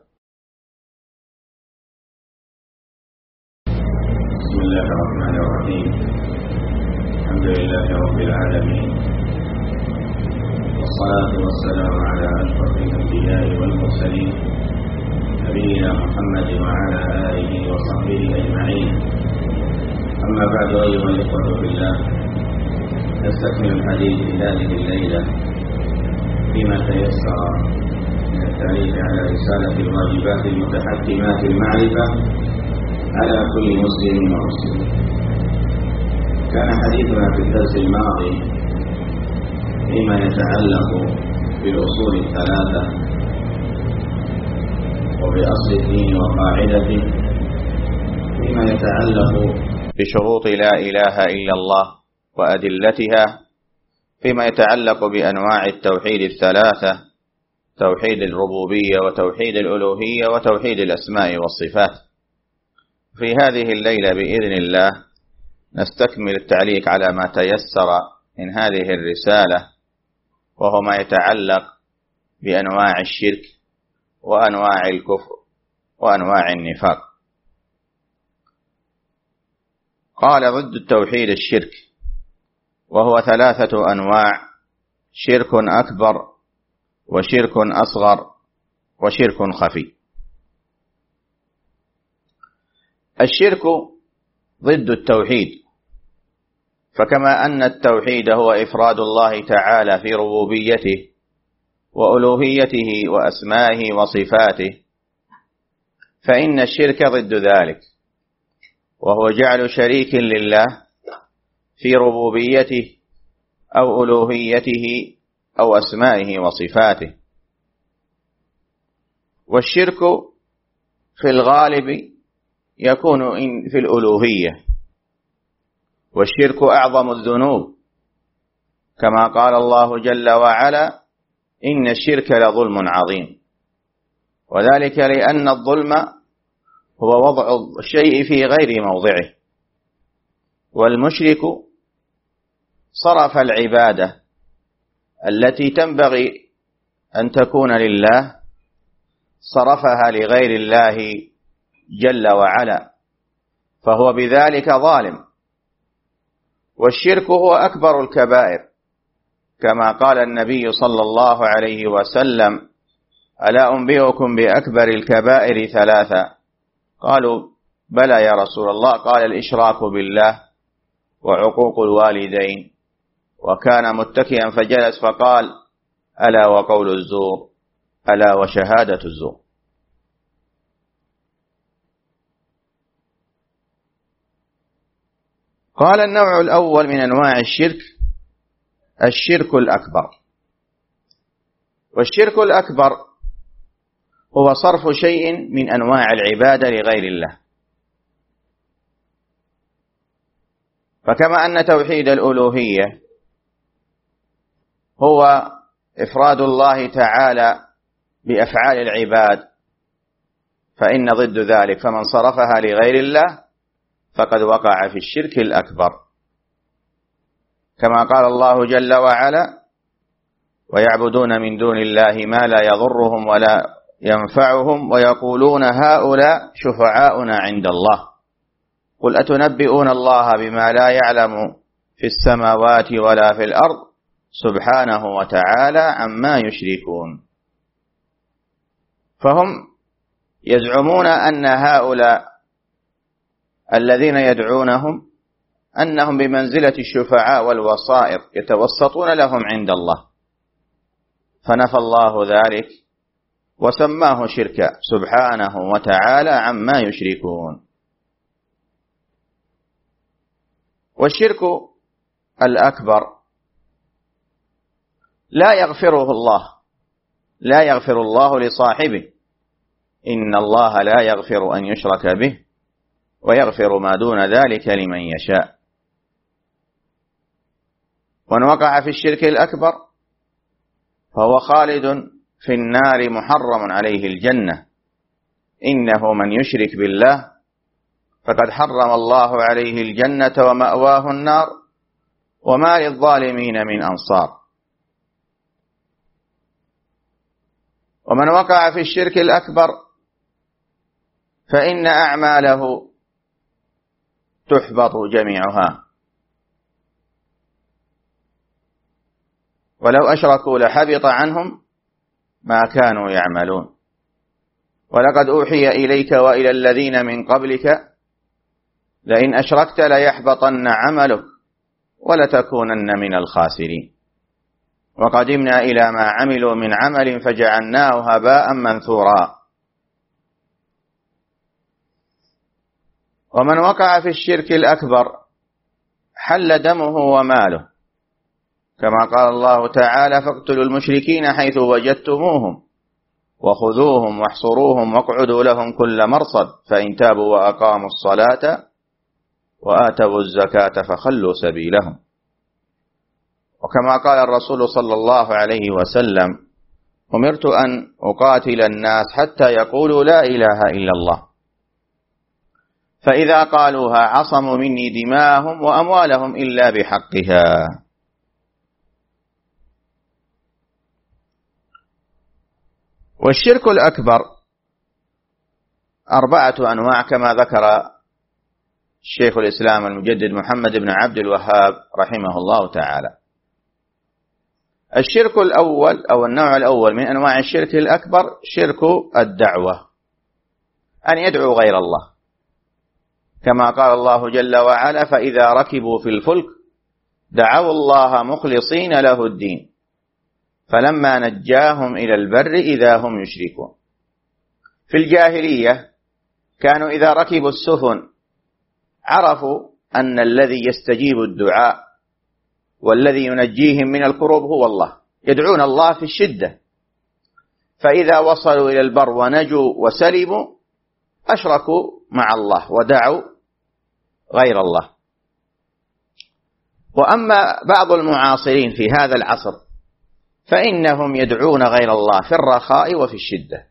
بسم الله الرحمن الرحيم. الحمد لله رب العالمين، والصلاة والسلام على أشرف الأنبياء والمرسلين نبينا محمد وعلى آله وصحبه أجمعين. أما بعد، أيها الإخوة في الله، نستكمل الحديث في هذه الليلة فيما تيسر من التعليق على رسالة الواجبات المتحكمات المعرفة على كل مسلم ومسلم. كان حديثنا في الدرس الماضي فيما يتعلق بالأصول الثلاثة وبأصل الدين وقاعدته، فيما يتعلق بشروط لا إله إلا الله وأدلتها، فيما يتعلق بأنواع التوحيد الثلاثة: توحيد الربوبية وتوحيد الألوهية وتوحيد الأسماء والصفات. في هذه الليلة بإذن الله نستكمل التعليق على ما تيسر من هذه الرسالة، وهو ما يتعلق بأنواع الشرك وأنواع الكفر وأنواع النفاق. قال: ضد التوحيد الشرك، وهو ثلاثة أنواع: شرك أكبر، وشرك أصغر، وشرك خفي. الشرك ضد التوحيد، فكما أن التوحيد هو إفراد الله تعالى في ربوبيته وألوهيته وأسمائه وصفاته، فإن الشرك ضد ذلك، وهو جعل شريك لله في ربوبيته أو ألوهيته أو أسمائه وصفاته. والشرك في الغالب يكون في الألوهية، والشرك أعظم الذنوب، كما قال الله جل وعلا: إن الشرك لظلم عظيم. وذلك لأن الظلم هو وضع الشيء في غير موضعه، والمشرك صرف العبادة التي تنبغي أن تكون لله صرفها لغير الله جل وعلا، فهو بذلك ظالم. والشرك هو أكبر الكبائر، كما قال النبي صلى الله عليه وسلم: ألا أنبئكم بأكبر الكبائر 3؟ قالوا: بلى يا رسول الله. قال: الإشراك بالله، وعقوق الوالدين. وكان متكئا فجلس فقال: ألا وقول الزور، ألا وشهادة الزور. قال: النوع الأول من أنواع الشرك الشرك الأكبر. والشرك الأكبر هو صرف شيء من أنواع العبادة لغير الله. فكما أن توحيد الألوهية هو إفراد الله تعالى بأفعال العباد، فإن ضد ذلك فمن صرفها لغير الله فقد وقع في الشرك الأكبر، كما قال الله جل وعلا: ويعبدون من دون الله ما لا يضرهم ولا ينفعهم ويقولون هؤلاء شفعاؤنا عند الله قل أتنبئون الله بما لا يعلم في السماوات ولا في الأرض سبحانه وتعالى عما يشركون. فهم يزعمون أن هؤلاء الذين يدعونهم أنهم بمنزلة الشفعاء والوسائط يتوسطون لهم عند الله، فنفى الله ذلك وسماه شركا سبحانه وتعالى عما يشركون. والشرك الأكبر لا يغفره الله، لا يغفر الله لصاحبه، إن الله لا يغفر أن يشرك به ويغفر ما دون ذلك لمن يشاء. ومن وقع في الشرك الأكبر فهو خالد في النار محرم عليه الجنة، إنه من يشرك بالله فقد حرم الله عليه الجنة ومأواه النار وما للظالمين من أنصار. ومن وقع في الشرك الأكبر فإن أعماله تحبط جميعها، ولو أشركوا لحبط عنهم ما كانوا يعملون. ولقد أوحي إليك وإلى الذين من قبلك لئن أشركت ليحبطن عملك ولتكونن من الخاسرين. وقدمنا إلى ما عملوا من عمل فجعلناه هباء منثورا. ومن وقع في الشرك الأكبر حل دمه وماله، كما قال الله تعالى: فاقتلوا المشركين حيث وجدتموهم وخذوهم واحصروهم واقعدوا لهم كل مرصد فإن تابوا وأقاموا الصلاة وآتوا الزكاة فخلوا سبيلهم. وكما قال الرسول صلى الله عليه وسلم: أمرت أن أقاتل الناس حتى يقولوا لا إله إلا الله، فإذا قالوها عصموا مني دماءهم وأموالهم إلا بحقها. والشرك الأكبر 4 أنواع كما ذكر الشيخ الإسلام المجدد محمد بن عبد الوهاب رحمه الله تعالى. الشرك الأول أو النوع الأول من أنواع الشرك الأكبر شرك الدعوة، أن يدعو غير الله، كما قال الله جل وعلا: فإذا ركبوا في الفلك دعوا الله مخلصين له الدين فلما نجاهم إلى البر إذا هم يشركون. في الجاهلية كانوا إذا ركبوا السفن عرفوا أن الذي يستجيب الدعاء والذي ينجيهم من الكروب هو الله، يدعون الله في الشدة، فإذا وصلوا إلى البر ونجوا وسلموا أشركوا مع الله ودعوا غير الله. وأما بعض المعاصرين في هذا العصر فإنهم يدعون غير الله في الرخاء وفي الشدة،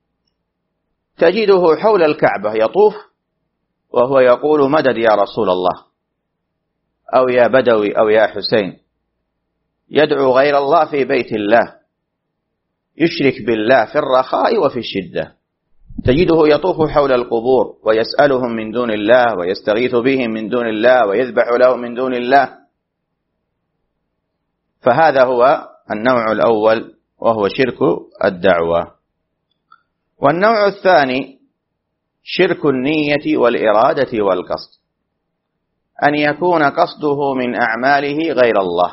تجده حول الكعبة يطوف وهو يقول: مدد يا رسول الله، أو يا بدوي، أو يا حسين، يدعو غير الله في بيت الله، يشرك بالله في الرخاء وفي الشدة، تجده يطوف حول القبور ويسألهم من دون الله ويستغيث بهم من دون الله ويذبح لهم من دون الله. فهذا هو النوع الأول وهو شرك الدعوة. والنوع الثاني شرك النية والإرادة والقصد، أن يكون قصده من أعماله غير الله،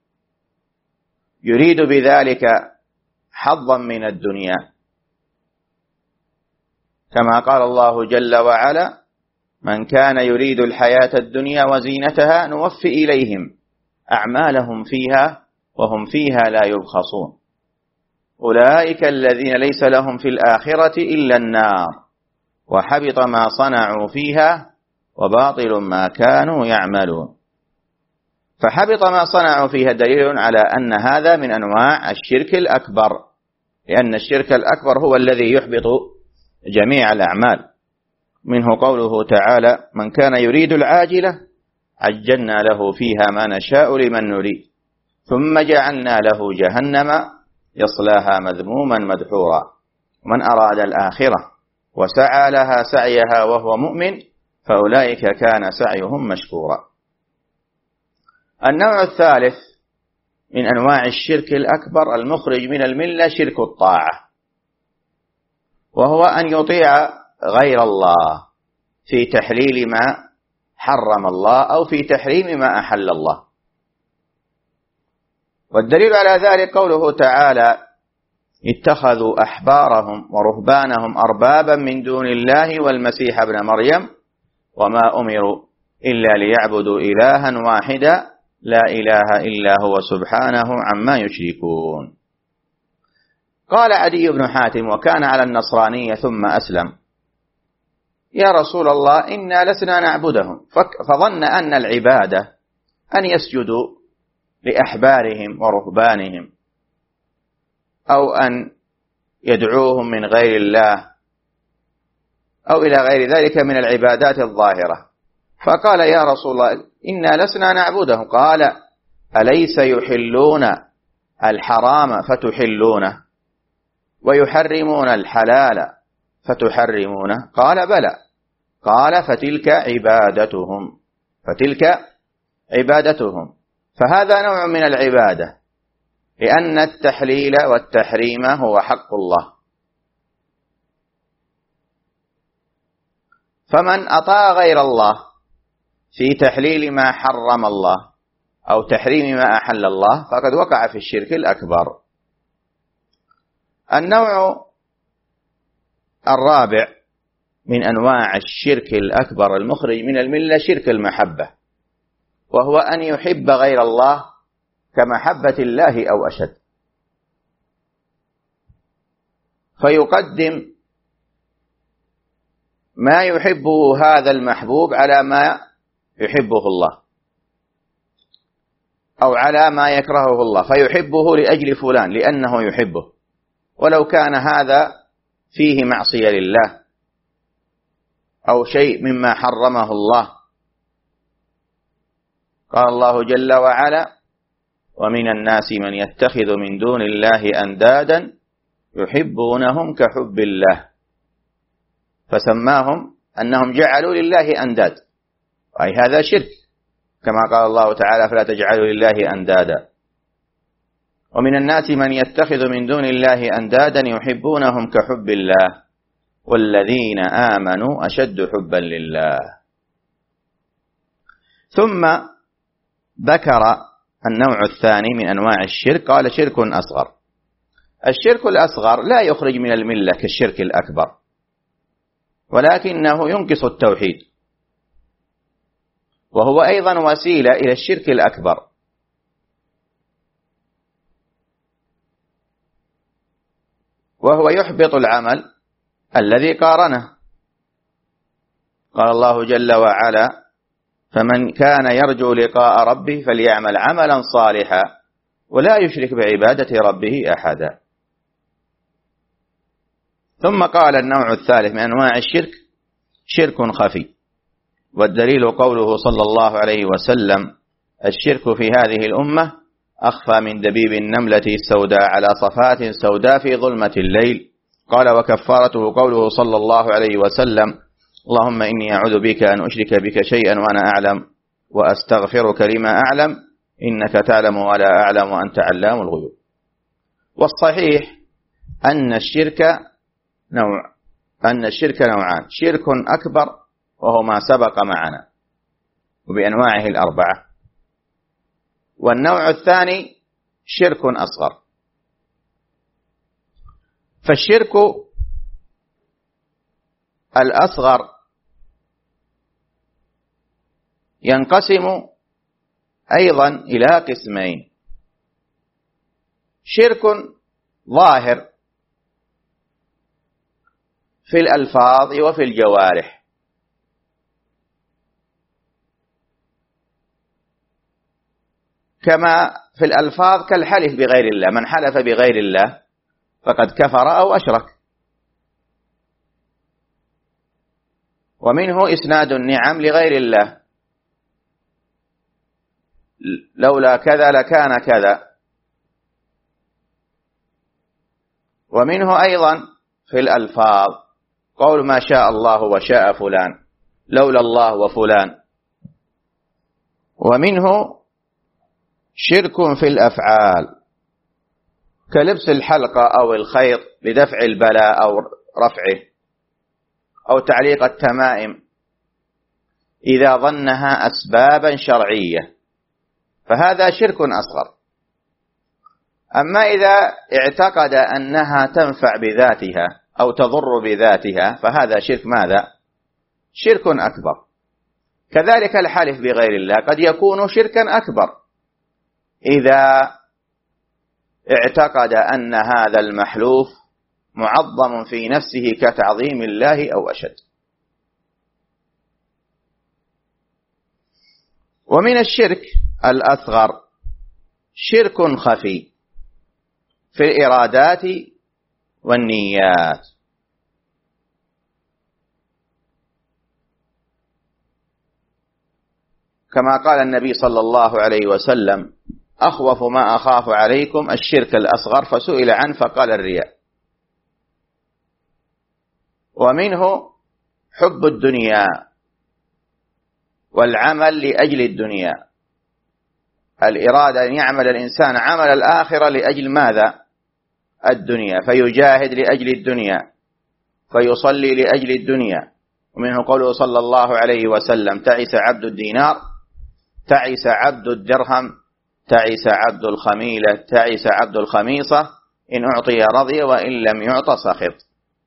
يريد بذلك حظا من الدنيا، كما قال الله جل وعلا: من كان يريد الحياة الدنيا وزينتها نوفي إليهم أعمالهم فيها وهم فيها لا يبخسون، أولئك الذين ليس لهم في الآخرة إلا النار وحبط ما صنعوا فيها وباطل ما كانوا يعملون. فحبط ما صنعوا فيها دليل على أن هذا من أنواع الشرك الأكبر، لأن الشرك الأكبر هو الذي يحبط جميع الأعمال، منه قوله تعالى: من كان يريد العاجلة عجلنا له فيها ما نشاء لمن نريد ثم جعلنا له جهنم يصلاها مذموما مدحورا ومن أراد الآخرة وسعى لها سعيها وهو مؤمن فأولئك كان سعيهم مشكورا. النوع الثالث من أنواع الشرك الأكبر المخرج من الملة شرك الطاعة، وهو أن يطيع غير الله في تحليل ما حرم الله أو في تحريم ما أحل الله. والدليل على ذلك قوله تعالى: اتخذوا أحبارهم ورهبانهم أربابا من دون الله والمسيح ابن مريم وما أمروا إلا ليعبدوا إلها واحدا لا إله إلا هو سبحانه عما يشركون. قال عدي بن حاتم وكان على النصرانية ثم أسلم: يا رسول الله إنا لسنا نعبدهم، فظن أن العبادة أن يسجدوا لأحبارهم ورهبانهم أو أن يدعوهم من غير الله أو إلى غير ذلك من العبادات الظاهرة. فقال: يا رسول الله إنا لسنا نعبدهم. قال: أليس يحلون الحرام فتحلونه ويحرمون الحلال فتحرمونه؟ قال: بلى. قال: فتلك عبادتهم. فهذا نوع من العبادة، لأن التحليل والتحريم هو حق الله. فمن أطاع غير الله في تحليل ما حرم الله أو تحريم ما أحل الله فقد وقع في الشرك الأكبر. النوع الرابع من أنواع الشرك الأكبر المخرج من الملة شرك المحبة، وهو أن يحب غير الله كمحبة الله أو أشد، فيقدم ما يحبه هذا المحبوب على ما يحبه الله أو على ما يكرهه الله، فيحبه لأجل فلان لأنه يحبه ولو كان هذا فيه معصية لله أو شيء مما حرمه الله. قال الله جل وعلا: ومن الناس من يتخذ من دون الله أندادا يحبونهم كحب الله، فسماهم أنهم جعلوا لله أنداد، أي هذا شرك، كما قال الله تعالى: فلا تجعلوا لله أندادا. ومن الناس من يتخذ من دون الله أندادا يحبونهم كحب الله والذين آمنوا أشد حبا لله. ثم ذكر النوع الثاني من أنواع الشرك، قال: شرك أصغر. الشرك الأصغر لا يخرج من الملة كالشرك الأكبر، ولكنه ينقص التوحيد، وهو أيضا وسيلة إلى الشرك الأكبر. وهو يحبط العمل الذي قارنه. قال الله جل وعلا: فمن كان يرجو لقاء ربه فليعمل عملا صالحا ولا يشرك بعبادة ربه أحدا. ثم قال: النوع الثالث من أنواع الشرك شرك خفي، والدليل قوله صلى الله عليه وسلم: الشرك في هذه الأمة أخفى من دبيب النملة السوداء على صفات سوداء في ظلمة الليل. قال: وكفارته قوله صلى الله عليه وسلم: اللهم إني أعوذ بك أن أشرك بك شيئا وأنا أعلم وأستغفرك لما أعلم إنك تعلم ولا أعلم وأنت علام الغيوب. والصحيح أن الشرك نوعان: شرك أكبر وهو ما سبق معنا وبأنواعه الأربعة، والنوع الثاني شرك أصغر. فالشرك الأصغر ينقسم أيضا إلى قسمين: شرك ظاهر في الألفاظ وفي الجوارح، كما في الألفاظ كالحلف بغير الله، من حلف بغير الله فقد كفر أو أشرك. ومنه إسناد النعم لغير الله: لولا كذا لكان كذا. ومنه أيضا في الألفاظ قول ما شاء الله وشاء فلان، لولا الله وفلان. ومنه شرك في الأفعال كلبس الحلقة أو الخيط لدفع البلاء أو رفعه، أو تعليق التمائم إذا ظنها أسبابا شرعية، فهذا شرك أصغر. أما إذا اعتقد أنها تنفع بذاتها أو تضر بذاتها فهذا شرك ماذا؟ شرك أكبر. كذلك الحلف بغير الله قد يكون شركا أكبر إذا اعتقد أن هذا المحلوف معظم في نفسه كتعظيم الله أو أشد. ومن الشرك الأصغر شرك خفي في الإرادات والنيات، كما قال النبي صلى الله عليه وسلم: أخوف ما أخاف عليكم الشرك الأصغر، فسئل عنه فقال الرياء. ومنه حب الدنيا والعمل لأجل الدنيا، الإرادة أن يعمل الإنسان عمل الآخرة لأجل ماذا؟ الدنيا، فيجاهد لأجل الدنيا، فيصلي لأجل الدنيا. ومنه قوله صلى الله عليه وسلم: تعس عبد الدينار، تعس عبد الدرهم، تعس عبد الخميلة، تعس عبد الخميصة، إن أعطي رضي وإن لم يعط سخط.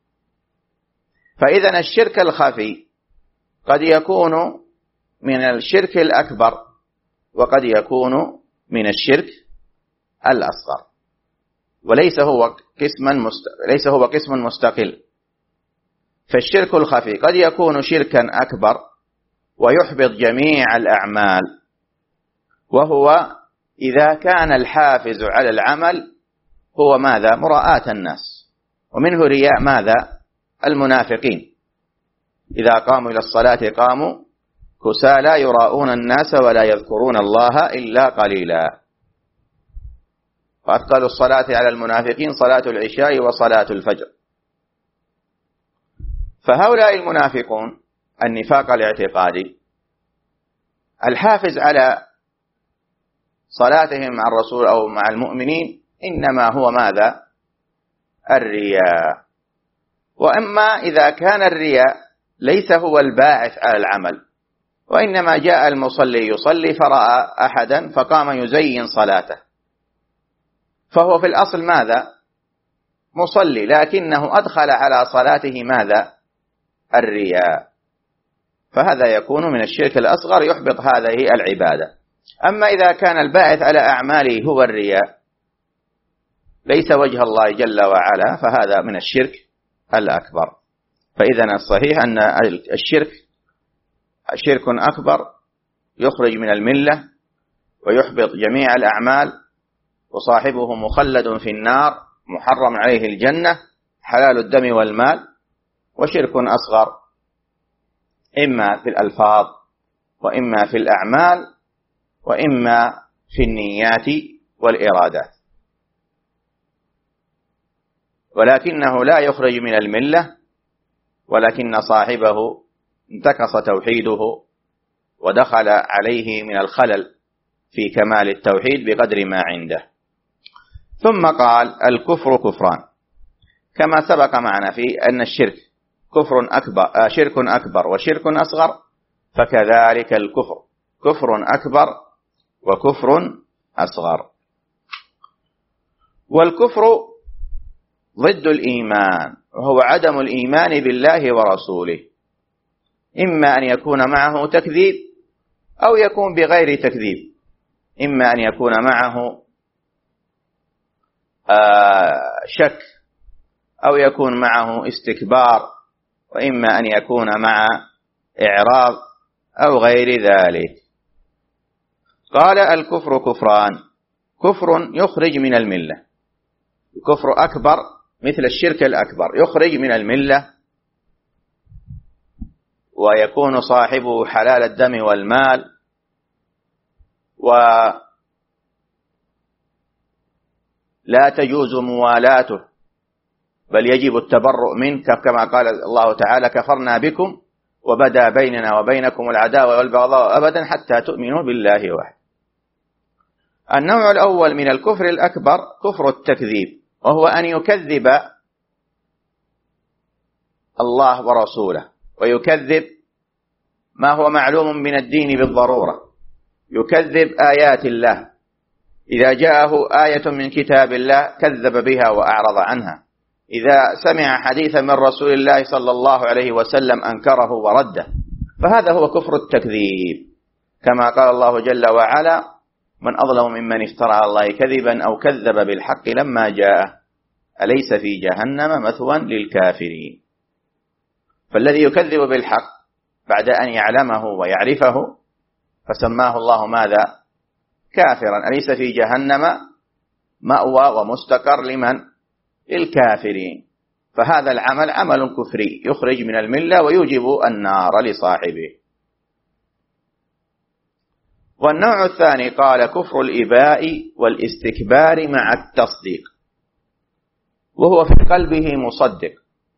فإذا الشرك الخفي قد يكون من الشرك الأكبر وقد يكون من الشرك الأصغر، وليس هو قسم مستقل. فالشرك الخفي قد يكون شركا أكبر ويحبط جميع الأعمال، وهو إذا كان الحافز على العمل هو ماذا؟ مراءة الناس. ومنه رياء ماذا؟ المنافقين إذا قاموا إلى الصلاة قاموا كسالى يراءون الناس ولا يذكرون الله إلا قليلا. فأثقل الصلاة على المنافقين صلاة العشاء وصلاة الفجر. فهؤلاء المنافقون النفاق الاعتقادي الحافز على صلاتهم مع الرسول أو مع المؤمنين إنما هو ماذا؟ الرياء. وأما إذا كان الرياء ليس هو الباعث على العمل، وإنما جاء المصلي يصلي فرأى أحدا فقام يزين صلاته، فهو في الأصل ماذا؟ مصلي، لكنه أدخل على صلاته ماذا؟ الرياء. فهذا يكون من الشرك الأصغر يحبط هذه العبادة. أما إذا كان الباعث على أعماله هو الرياء ليس وجه الله جل وعلا فهذا من الشرك الأكبر. فإذا الصحيح أن الشرك شرك أكبر يخرج من الملة ويحبط جميع الأعمال، وصاحبه مخلد في النار محرم عليه الجنة حلال الدم والمال. وشرك أصغر إما في الألفاظ وإما في الأعمال وإما في النيات والإرادات، ولكنه لا يخرج من الملة، ولكن صاحبه انتكس توحيده ودخل عليه من الخلل في كمال التوحيد بقدر ما عنده. ثم قال الكفر كفران، كما سبق معنا في أن الشرك شرك أكبر وشرك أصغر، فكذلك الكفر كفر أكبر وكفر أصغر. والكفر ضد الإيمان، وهو عدم الإيمان بالله ورسوله، إما أن يكون معه تكذيب أو يكون بغير تكذيب، إما أن يكون معه شك أو يكون معه استكبار، وإما أن يكون مع إعراض أو غير ذلك. قال الكفر كفران، كفر يخرج من الملة، كفر أكبر مثل الشرك الأكبر يخرج من الملة ويكون صاحبه حلال الدم والمال، ولا تجوز موالاته، بل يجب التبرؤ منه، كما قال الله تعالى كفرنا بكم وبدا بيننا وبينكم العداوة والبغضاء أبدا حتى تؤمنوا بالله وحده. النوع الأول من الكفر الأكبر كفر التكذيب، وهو أن يكذب الله ورسوله، ويكذب ما هو معلوم من الدين بالضرورة، يكذب آيات الله، إذا جاءه آية من كتاب الله كذب بها وأعرض عنها، إذا سمع حديثا من رسول الله صلى الله عليه وسلم أنكره ورده، فهذا هو كفر التكذيب، كما قال الله جل وعلا من أظلم ممن افترى على الله كذبا أو كذب بالحق لما جاءه أليس في جهنم مثوى للكافرين. فالذي يكذب بالحق بعد أن يعلمه ويعرفه فسماه الله ماذا؟ كافرا. أليس في جهنم مأوى ومستقر لمن؟ للكافرين. فهذا العمل عمل كفري يخرج من الملة ويوجب النار لصاحبه. والنوع الثاني قال كفر الإباء والاستكبار مع التصديق، وهو في قلبه مصدق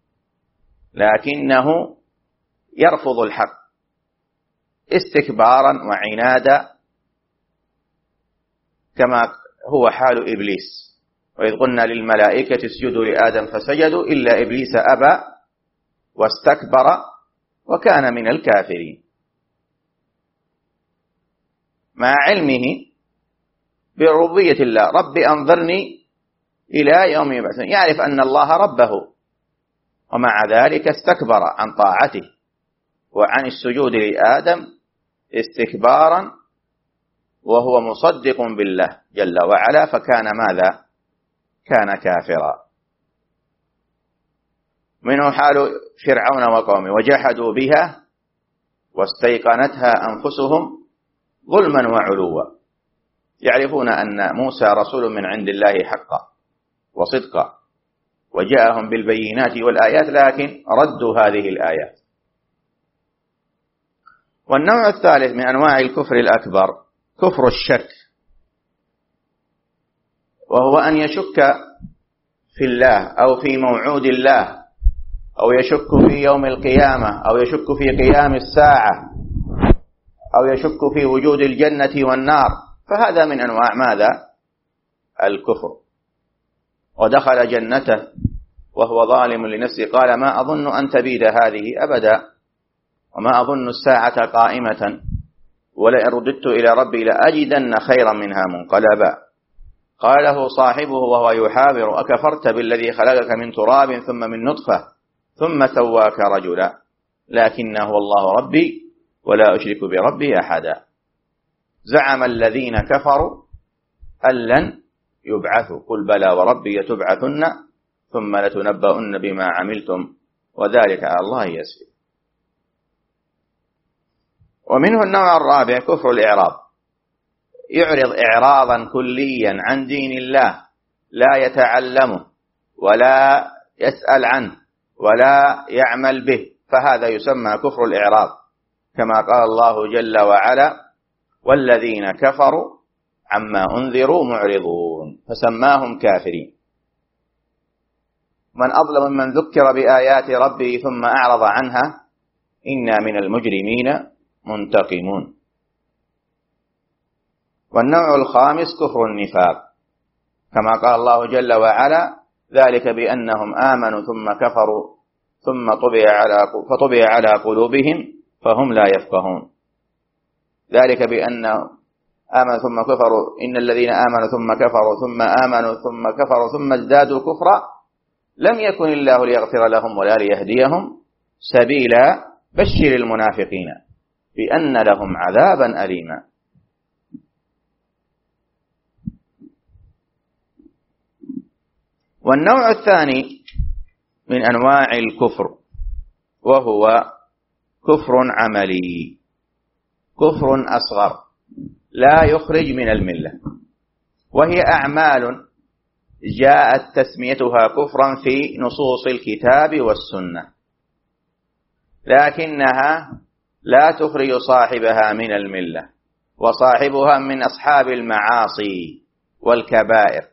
لكنه يرفض الحق استكبارا وعنادا، كما هو حال إبليس. وإذ قلنا للملائكة اسجدوا لآدم فسجدوا إلا إبليس أبى واستكبر وكان من الكافرين، مع علمه بربوبية الله، رب أنظرني إلى يوم يبعثون، يعرف أن الله ربه، ومع ذلك استكبر عن طاعته وعن السجود لآدم استكبارا وهو مصدق بالله جل وعلا، فكان ماذا؟ كان كافرا. منه حال فرعون وقومه وجحدوا بها واستيقنتها أنفسهم ظلما وعلوا، يعرفون أن موسى رسول من عند الله حقا وصدقا وجاءهم بالبينات والآيات، لكن ردوا هذه الآيات. والنوع الثالث من أنواع الكفر الأكبر كفر الشك، وهو أن يشك في الله أو في موعود الله، أو يشك في يوم القيامة، أو يشك في قيام الساعة، أو يشك في وجود الجنة والنار، فهذا من أنواع ماذا؟ الكفر. ودخل جنته وهو ظالم لنفسه قال ما أظن أن تبيد هذه أبدا وما أظن الساعة قائمة ولئن رددت إلى ربي لأجدن خيرا منها منقلبا. قال له صاحبه وهو يحاور أكفرت بالذي خلقك من تراب ثم من نطفة ثم سواك رجلا لكنه الله ربي ولا أشرك بربي أحدا. زعم الذين كفروا أن لن يبعثوا قل بلى وربي لتبعثن ثم لتنبؤن بما عملتم وذلك على الله يسير. ومنه النوع الرابع كفر الإعراض، يعرض إعراضا كليا عن دين الله، لا يتعلمه ولا يسأل عنه ولا يعمل به، فهذا يسمى كفر الإعراض، كما قال الله جل وعلا والذين كفروا عما أنذروا معرضون، فسماهم كافرين. من أظلم ممن ذكر بآيات ربه ثم أعرض عنها إنا من المجرمين منتقمون. والنوع الخامس كفر النفاق، كما قال الله جل وعلا: ذلك بأنهم آمنوا ثم كفروا ثم فطبع على قلوبهم فهم لا يفقهون. ذلك بأنهم آمنوا ثم كفروا، إن الذين آمنوا ثم كفروا ثم آمنوا ثم كفروا ثم ازدادوا كفرا لم يكن الله ليغفر لهم ولا ليهديهم سبيلا بشر المنافقين بأن لهم عذابا أليما. والنوع الثاني من أنواع الكفر وهو كفر عملي، كفر أصغر لا يخرج من الملة، وهي أعمال جاءت تسميتها كفرا في نصوص الكتاب والسنة، لكنها لا تخرج صاحبها من الملة، وصاحبها من أصحاب المعاصي والكبائر،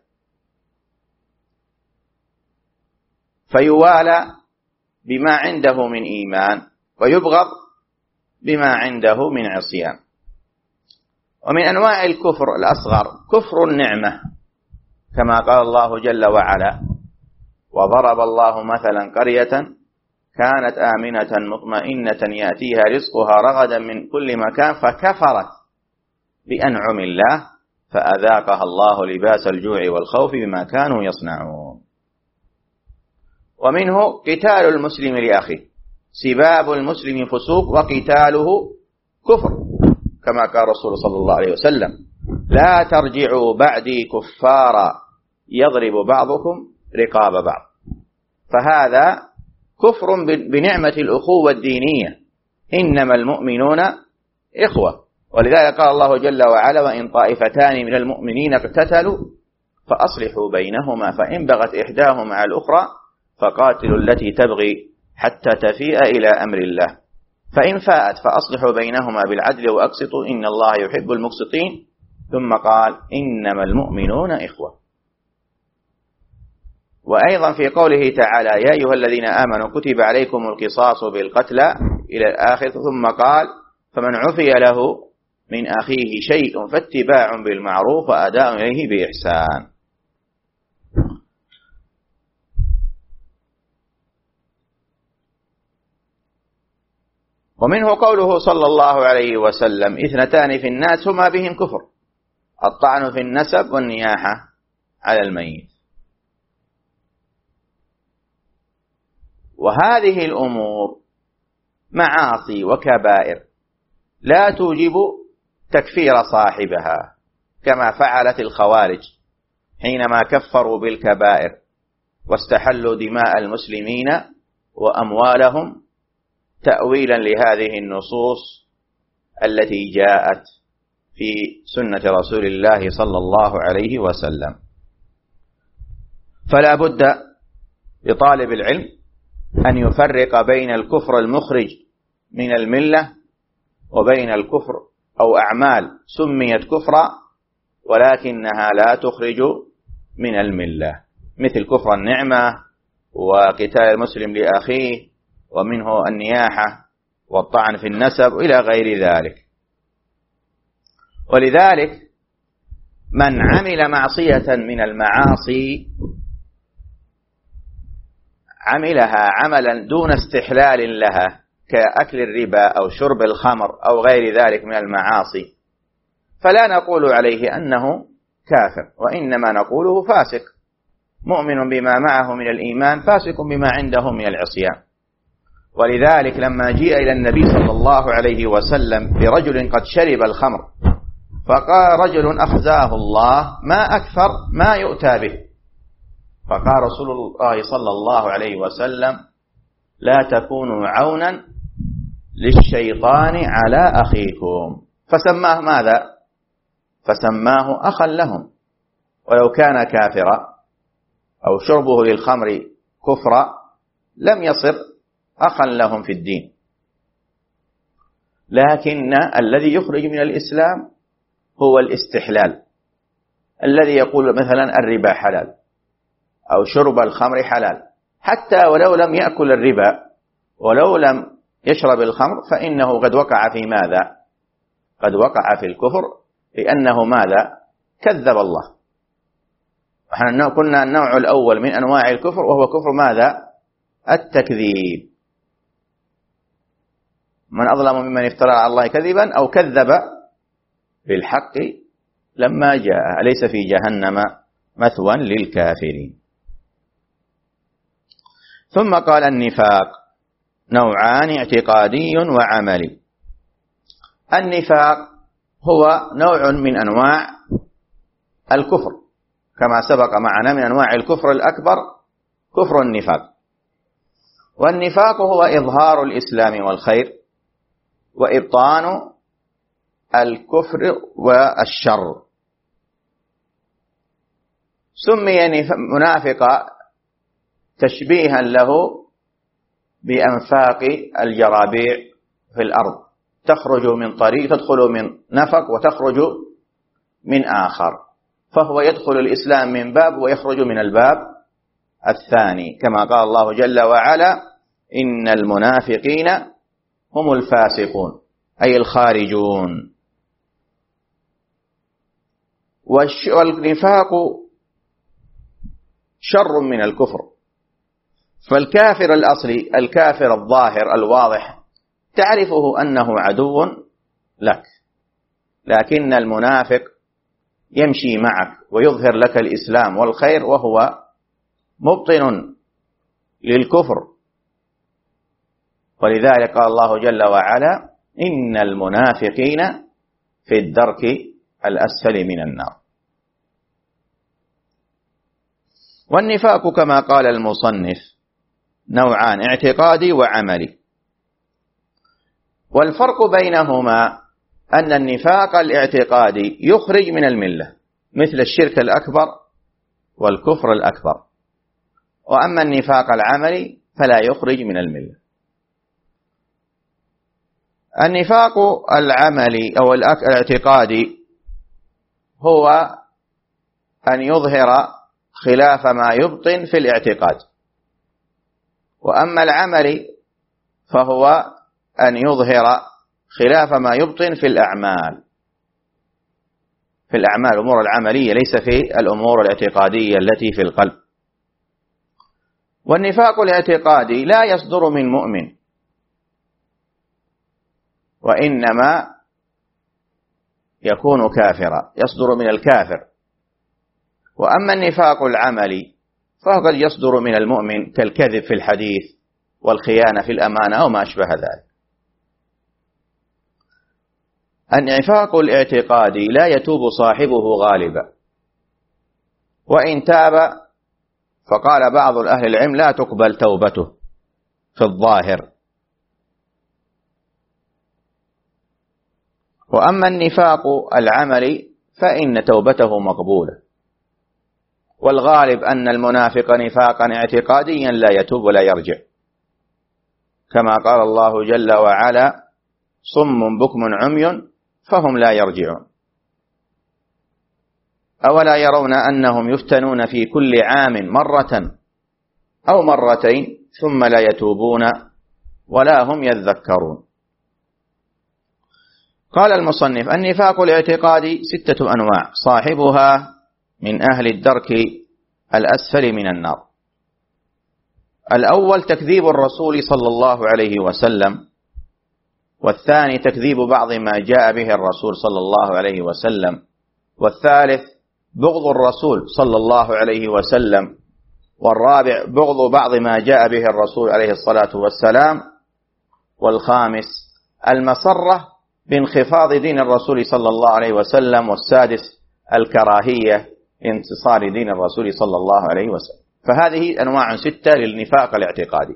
فيوالى بما عنده من إيمان ويبغض بما عنده من عصيان. ومن أنواع الكفر الأصغر كفر النعمة، كما قال الله جل وعلا: وضرب الله مثلا قرية كانت آمنة مطمئنة يأتيها رزقها رغدا من كل مكان فكفرت بأنعم الله فأذاقها الله لباس الجوع والخوف بما كانوا يصنعون. ومنه قتال المسلم لأخيه، سباب المسلم فسوق وقتاله كفر، كما قال رسول صلى الله عليه وسلم: لا ترجعوا بعدي كفارا يضرب بعضكم رقاب بعض. فهذا كفر بنعمة الأخوة الدينية، إنما المؤمنون إخوة، ولذلك قال الله جل وعلا: وإن طائفتان من المؤمنين اقتتلوا فأصلحوا بينهما فإن بغت إحداهما على الأخرى فقاتلوا التي تبغي حتى تفيء إلى أمر الله فإن فاءت فأصلحوا بينهما بالعدل وأقسطوا إن الله يحب المقسطين. ثم قال: إنما المؤمنون إخوة. وأيضا في قوله تعالى: يا أيها الذين آمنوا كتب عليكم القصاص بالقتلى إلى الآخر، ثم قال: فمن عفي له من أخيه شيء فاتباع بالمعروف وأداء إليه بإحسان. ومنه قوله صلى الله عليه وسلم: اثنتان في الناس هما بهم كفر، الطعن في النسب والنياحة على الميت. وهذه الأمور معاصي وكبائر لا توجب تكفير صاحبها، كما فعلت الخوارج حينما كفروا بالكبائر واستحلوا دماء المسلمين وأموالهم تأويلا لهذه النصوص التي جاءت في سنة رسول الله صلى الله عليه وسلم. فلا بد لطالب العلم أن يفرق بين الكفر المخرج من الملة وبين الكفر أو أعمال سميت كفرا ولكنها لا تخرج من الملة، مثل كفر النعمة وقتال المسلم لأخيه، ومنه النياحة والطعن في النسب إلى غير ذلك. ولذلك من عمل معصية من المعاصي عملها عملا دون استحلال لها كأكل الربا أو شرب الخمر أو غير ذلك من المعاصي، فلا نقول عليه أنه كافر، وإنما نقوله فاسق، مؤمن بما معه من الإيمان فاسق بما عنده من العصيان. ولذلك لما جيء إلى النبي صلى الله عليه وسلم برجل قد شرب الخمر فقال رجل: أخزاه الله، ما أكثر ما يؤتى به. فقال رسول الله صلى الله عليه وسلم: لا تكونوا عونا للشيطان على أخيكم. فسماه ماذا؟ فسماه أخا لهم. ولو كان كافرا أو شربه للخمر كفرا لم يصر أخا لهم في الدين. لكن الذي يخرج من الإسلام هو الاستحلال، الذي يقول مثلا الربا حلال أو شرب الخمر حلال، حتى ولو لم يأكل الربا ولو لم يشرب الخمر فإنه قد وقع في ماذا؟ قد وقع في الكفر، لأنه ماذا؟ كذب الله. احنا كنا النوع الأول من أنواع الكفر، وهو كفر ماذا؟ التكذيب. من أظلم ممن افترى على الله كذبا أو كذب بالحق لما جاء، أليس في جهنم مثوى للكافرين. ثم قال النفاق نوعان، اعتقادي وعملي. النفاق هو نوع من أنواع الكفر، كما سبق معنا من أنواع الكفر الأكبر كفر النفاق. والنفاق هو إظهار الإسلام والخير وإبطان الكفر والشر. سمي منافقا تشبيها له بأنفاق الجرابيع في الأرض، تخرج من طريق، تدخل من نفق وتخرج من آخر، فهو يدخل الإسلام من باب ويخرج من الباب الثاني، كما قال الله جل وعلا إن المنافقين هم الفاسقون، أي الخارجون. والنفاق شر من الكفر. فالكافر الأصلي، الكافر الظاهر الواضح، تعرفه أنه عدو لك، لكن المنافق يمشي معك ويظهر لك الإسلام والخير وهو مبطن للكفر. ولذلك قال الله جل وعلا إن المنافقين في الدرك الأسفل من النار. والنفاق كما قال المصنف نوعان، اعتقادي وعملي. والفرق بينهما أن النفاق الاعتقادي يخرج من الملة مثل الشرك الأكبر والكفر الأكبر، وأما النفاق العملي فلا يخرج من الملة. النفاق العملي أو الاعتقادي هو أن يظهر خلاف ما يبطن في الاعتقاد، وأما العملي فهو أن يظهر خلاف ما يبطن في الأعمال. في الأعمال الأمور العملية، ليس في الأمور الاعتقادية التي في القلب. والنفاق الاعتقادي لا يصدر من مؤمن، وإنما يكون كافرا، يصدر من الكافر. وأما النفاق العملي فهو قد يصدر من المؤمن كالكذب في الحديث والخيانة في الأمانة أو ما أشبه ذلك. النفاق الاعتقادي لا يتوب صاحبه غالبا، وإن تاب فقال بعض أهل العلم لا تقبل توبته في الظاهر. وأما النفاق العملي فإن توبته مقبولة، والغالب أن المنافق نفاقا اعتقاديا لا يتوب ولا يرجع، كما قال الله جل وعلا صم بكم عمي فهم لا يرجعون. أولا يرون أنهم يفتنون في كل عام مرة أو مرتين ثم لا يتوبون ولا هم يذكرون. قال المصنف النفاق الاعتقادي 6 أنواع، صاحبها من أهل الدرك الأسفل من النار. الأول تكذيب الرسول صلى الله عليه وسلم، والثاني تكذيب بعض ما جاء به الرسول صلى الله عليه وسلم، والثالث بغض الرسول صلى الله عليه وسلم، والرابع بغض بعض ما جاء به الرسول عليه الصلاة والسلام، والخامس المسرة بانخفاض دين الرسول صلى الله عليه وسلم، والسادس الكراهية لانتصار دين الرسول صلى الله عليه وسلم. فهذه أنواع 6 للنفاق الاعتقادي.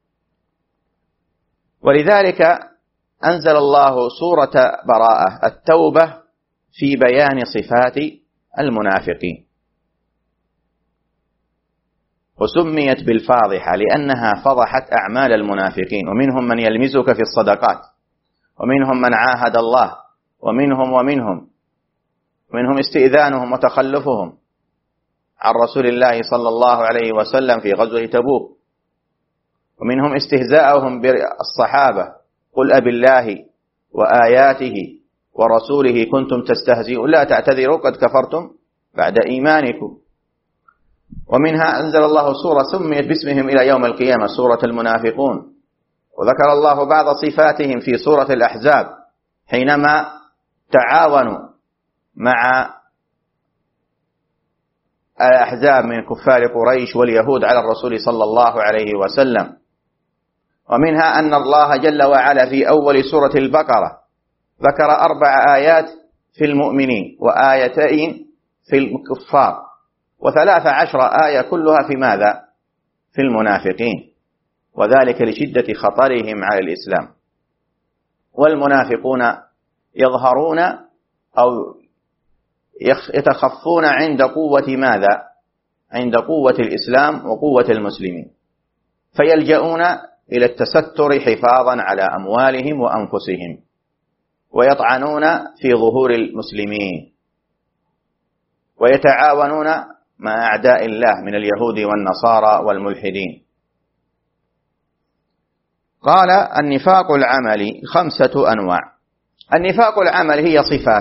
ولذلك أنزل الله سورة براءة التوبة في بيان صفات المنافقين، وسميت بالفاضحة لأنها فضحت أعمال المنافقين. ومنهم من يلمزك في الصدقات، ومنهم من عاهد الله، ومنهم استئذانهم وتخلفهم عن رسول الله صلى الله عليه وسلم في غزوة تبوك، ومنهم استهزاءهم بالصحابة قل أبالله وآياته ورسوله كنتم تستهزئون لا تعتذروا قد كفرتم بعد إيمانكم. ومنها أنزل الله سورة سميت باسمهم إلى يوم القيامة سورة المنافقون، وذكر الله بعض صفاتهم في سورة الأحزاب حينما تعاونوا مع الأحزاب من كفار قريش واليهود على الرسول صلى الله عليه وسلم. ومنها أن الله جل وعلا في أول سورة البقرة ذكر 4 آيات في المؤمنين وآيتين في الكفار، و13 آية كلها في ماذا؟ في المنافقين، وذلك لشدة خطرهم على الإسلام. والمنافقون يظهرون أو يتخفون عند قوة ماذا؟ عند قوة الإسلام وقوة المسلمين، فيلجؤون إلى التستر حفاظا على أموالهم وأنفسهم، ويطعنون في ظهور المسلمين، ويتعاونون مع أعداء الله من اليهود والنصارى والملحدين. قال النفاق العملي 5 أنواع. النفاق العملي هي صفات،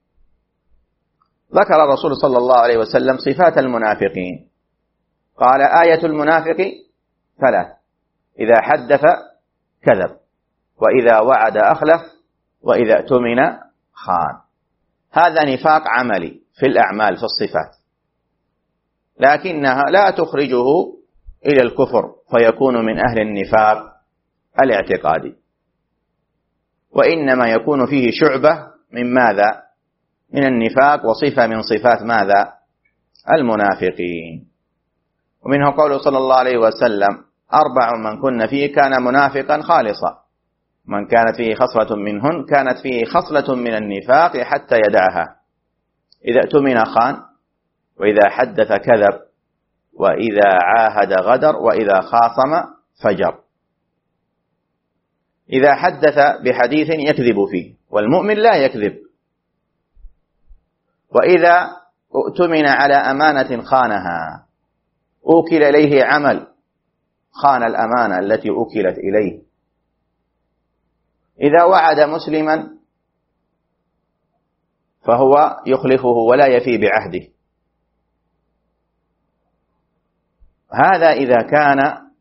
ذكر الرسول صلى الله عليه وسلم صفات المنافقين، قال آية المنافق 3: إذا حدث كذب، وإذا وعد أخلف، وإذا اؤتمن خان. هذا نفاق عملي في الأعمال في الصفات، لكنها لا تخرجه إلى الكفر فيكون من أهل النفاق الاعتقادي، وإنما يكون فيه شعبة من ماذا؟ من النفاق، وصفة من صفات ماذا؟ المنافقين. ومنه قوله صلى الله عليه وسلم: 4 من كن فيه كان منافقا خالصا، من كانت فيه خصلة منهن كانت فيه خصلة من النفاق حتى يدعها: إذا اؤتمن خان، وإذا حدث كذب، وإذا عاهد غدر، وإذا خاصم فجر. إذا حدث بحديث يكذب فيه، والمؤمن لا يكذب. وإذا اؤتمن على أمانة خانها، أوكل إليه عمل خان الأمانة التي أوكلت إليه. إذا وعد مسلما فهو يخلفه ولا يفي بعهده. هذا إذا كان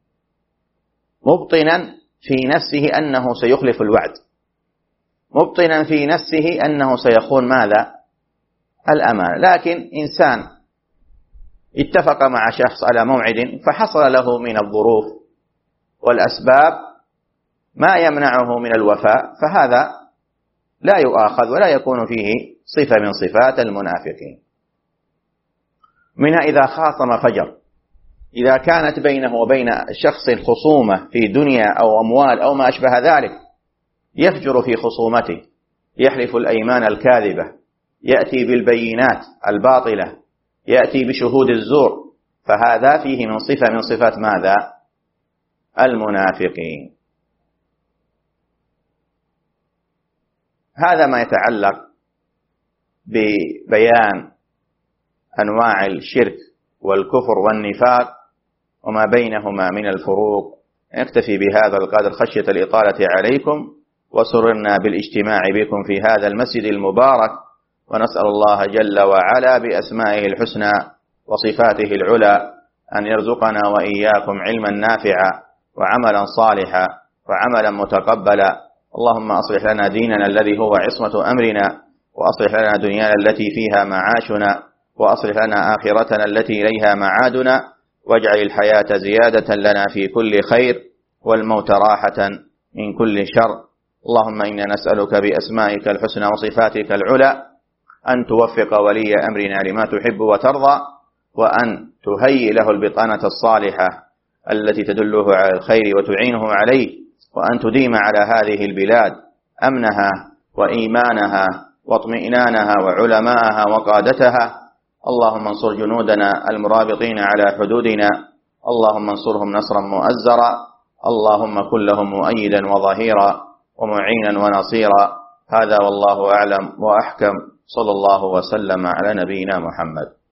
مبطنا في نفسه أنه سيخلف الوعد، مبطنا في نفسه أنه سيخون ماذا؟ الأمانة. لكن إنسان اتفق مع شخص على موعد فحصل له من الظروف والأسباب ما يمنعه من الوفاء، فهذا لا يؤاخذ ولا يكون فيه صفة من صفات المنافقين. منها إذا خاصم فجر، إذا كانت بينه وبين شخص خصومة في دنيا أو أموال أو ما أشبه ذلك، يفجر في خصومته، يحلف الأيمان الكاذبة، يأتي بالبينات الباطلة، يأتي بشهود الزور، فهذا فيه من صفة من صفات ماذا؟ المنافقين. هذا ما يتعلق ببيان أنواع الشرك والكفر والنفاق وما بينهما من الفروق. نكتفي بهذا القدر خشية الإطالة عليكم، وسررنا بالاجتماع بكم في هذا المسجد المبارك، ونسأل الله جل وعلا بأسمائه الحسنى وصفاته العلى أن يرزقنا وإياكم علما نافعا وعملا صالحا وعملا متقبلا. اللهم أصلح لنا ديننا الذي هو عصمة أمرنا، وأصلح لنا دنيانا التي فيها معاشنا، وأصلح لنا آخرتنا التي إليها معادنا، واجعل الحياة زيادة لنا في كل خير، والموت راحة من كل شر. اللهم إنا نسألك بأسمائك الحسنى وصفاتك العلى أن توفق ولي أمرنا لما تحب وترضى، وأن تهيئ له البطانة الصالحة التي تدله على الخير وتعينه عليه، وأن تديم على هذه البلاد أمنها وإيمانها واطمئنانها وعلماءها وقادتها. اللهم انصر جنودنا المرابطين على حدودنا، اللهم انصرهم نصرا مؤزرا، اللهم كن لهم مؤيدا وظهيرا ومعينا ونصيرا. هذا والله أعلم وأحكم، صلى الله وسلم على نبينا محمد.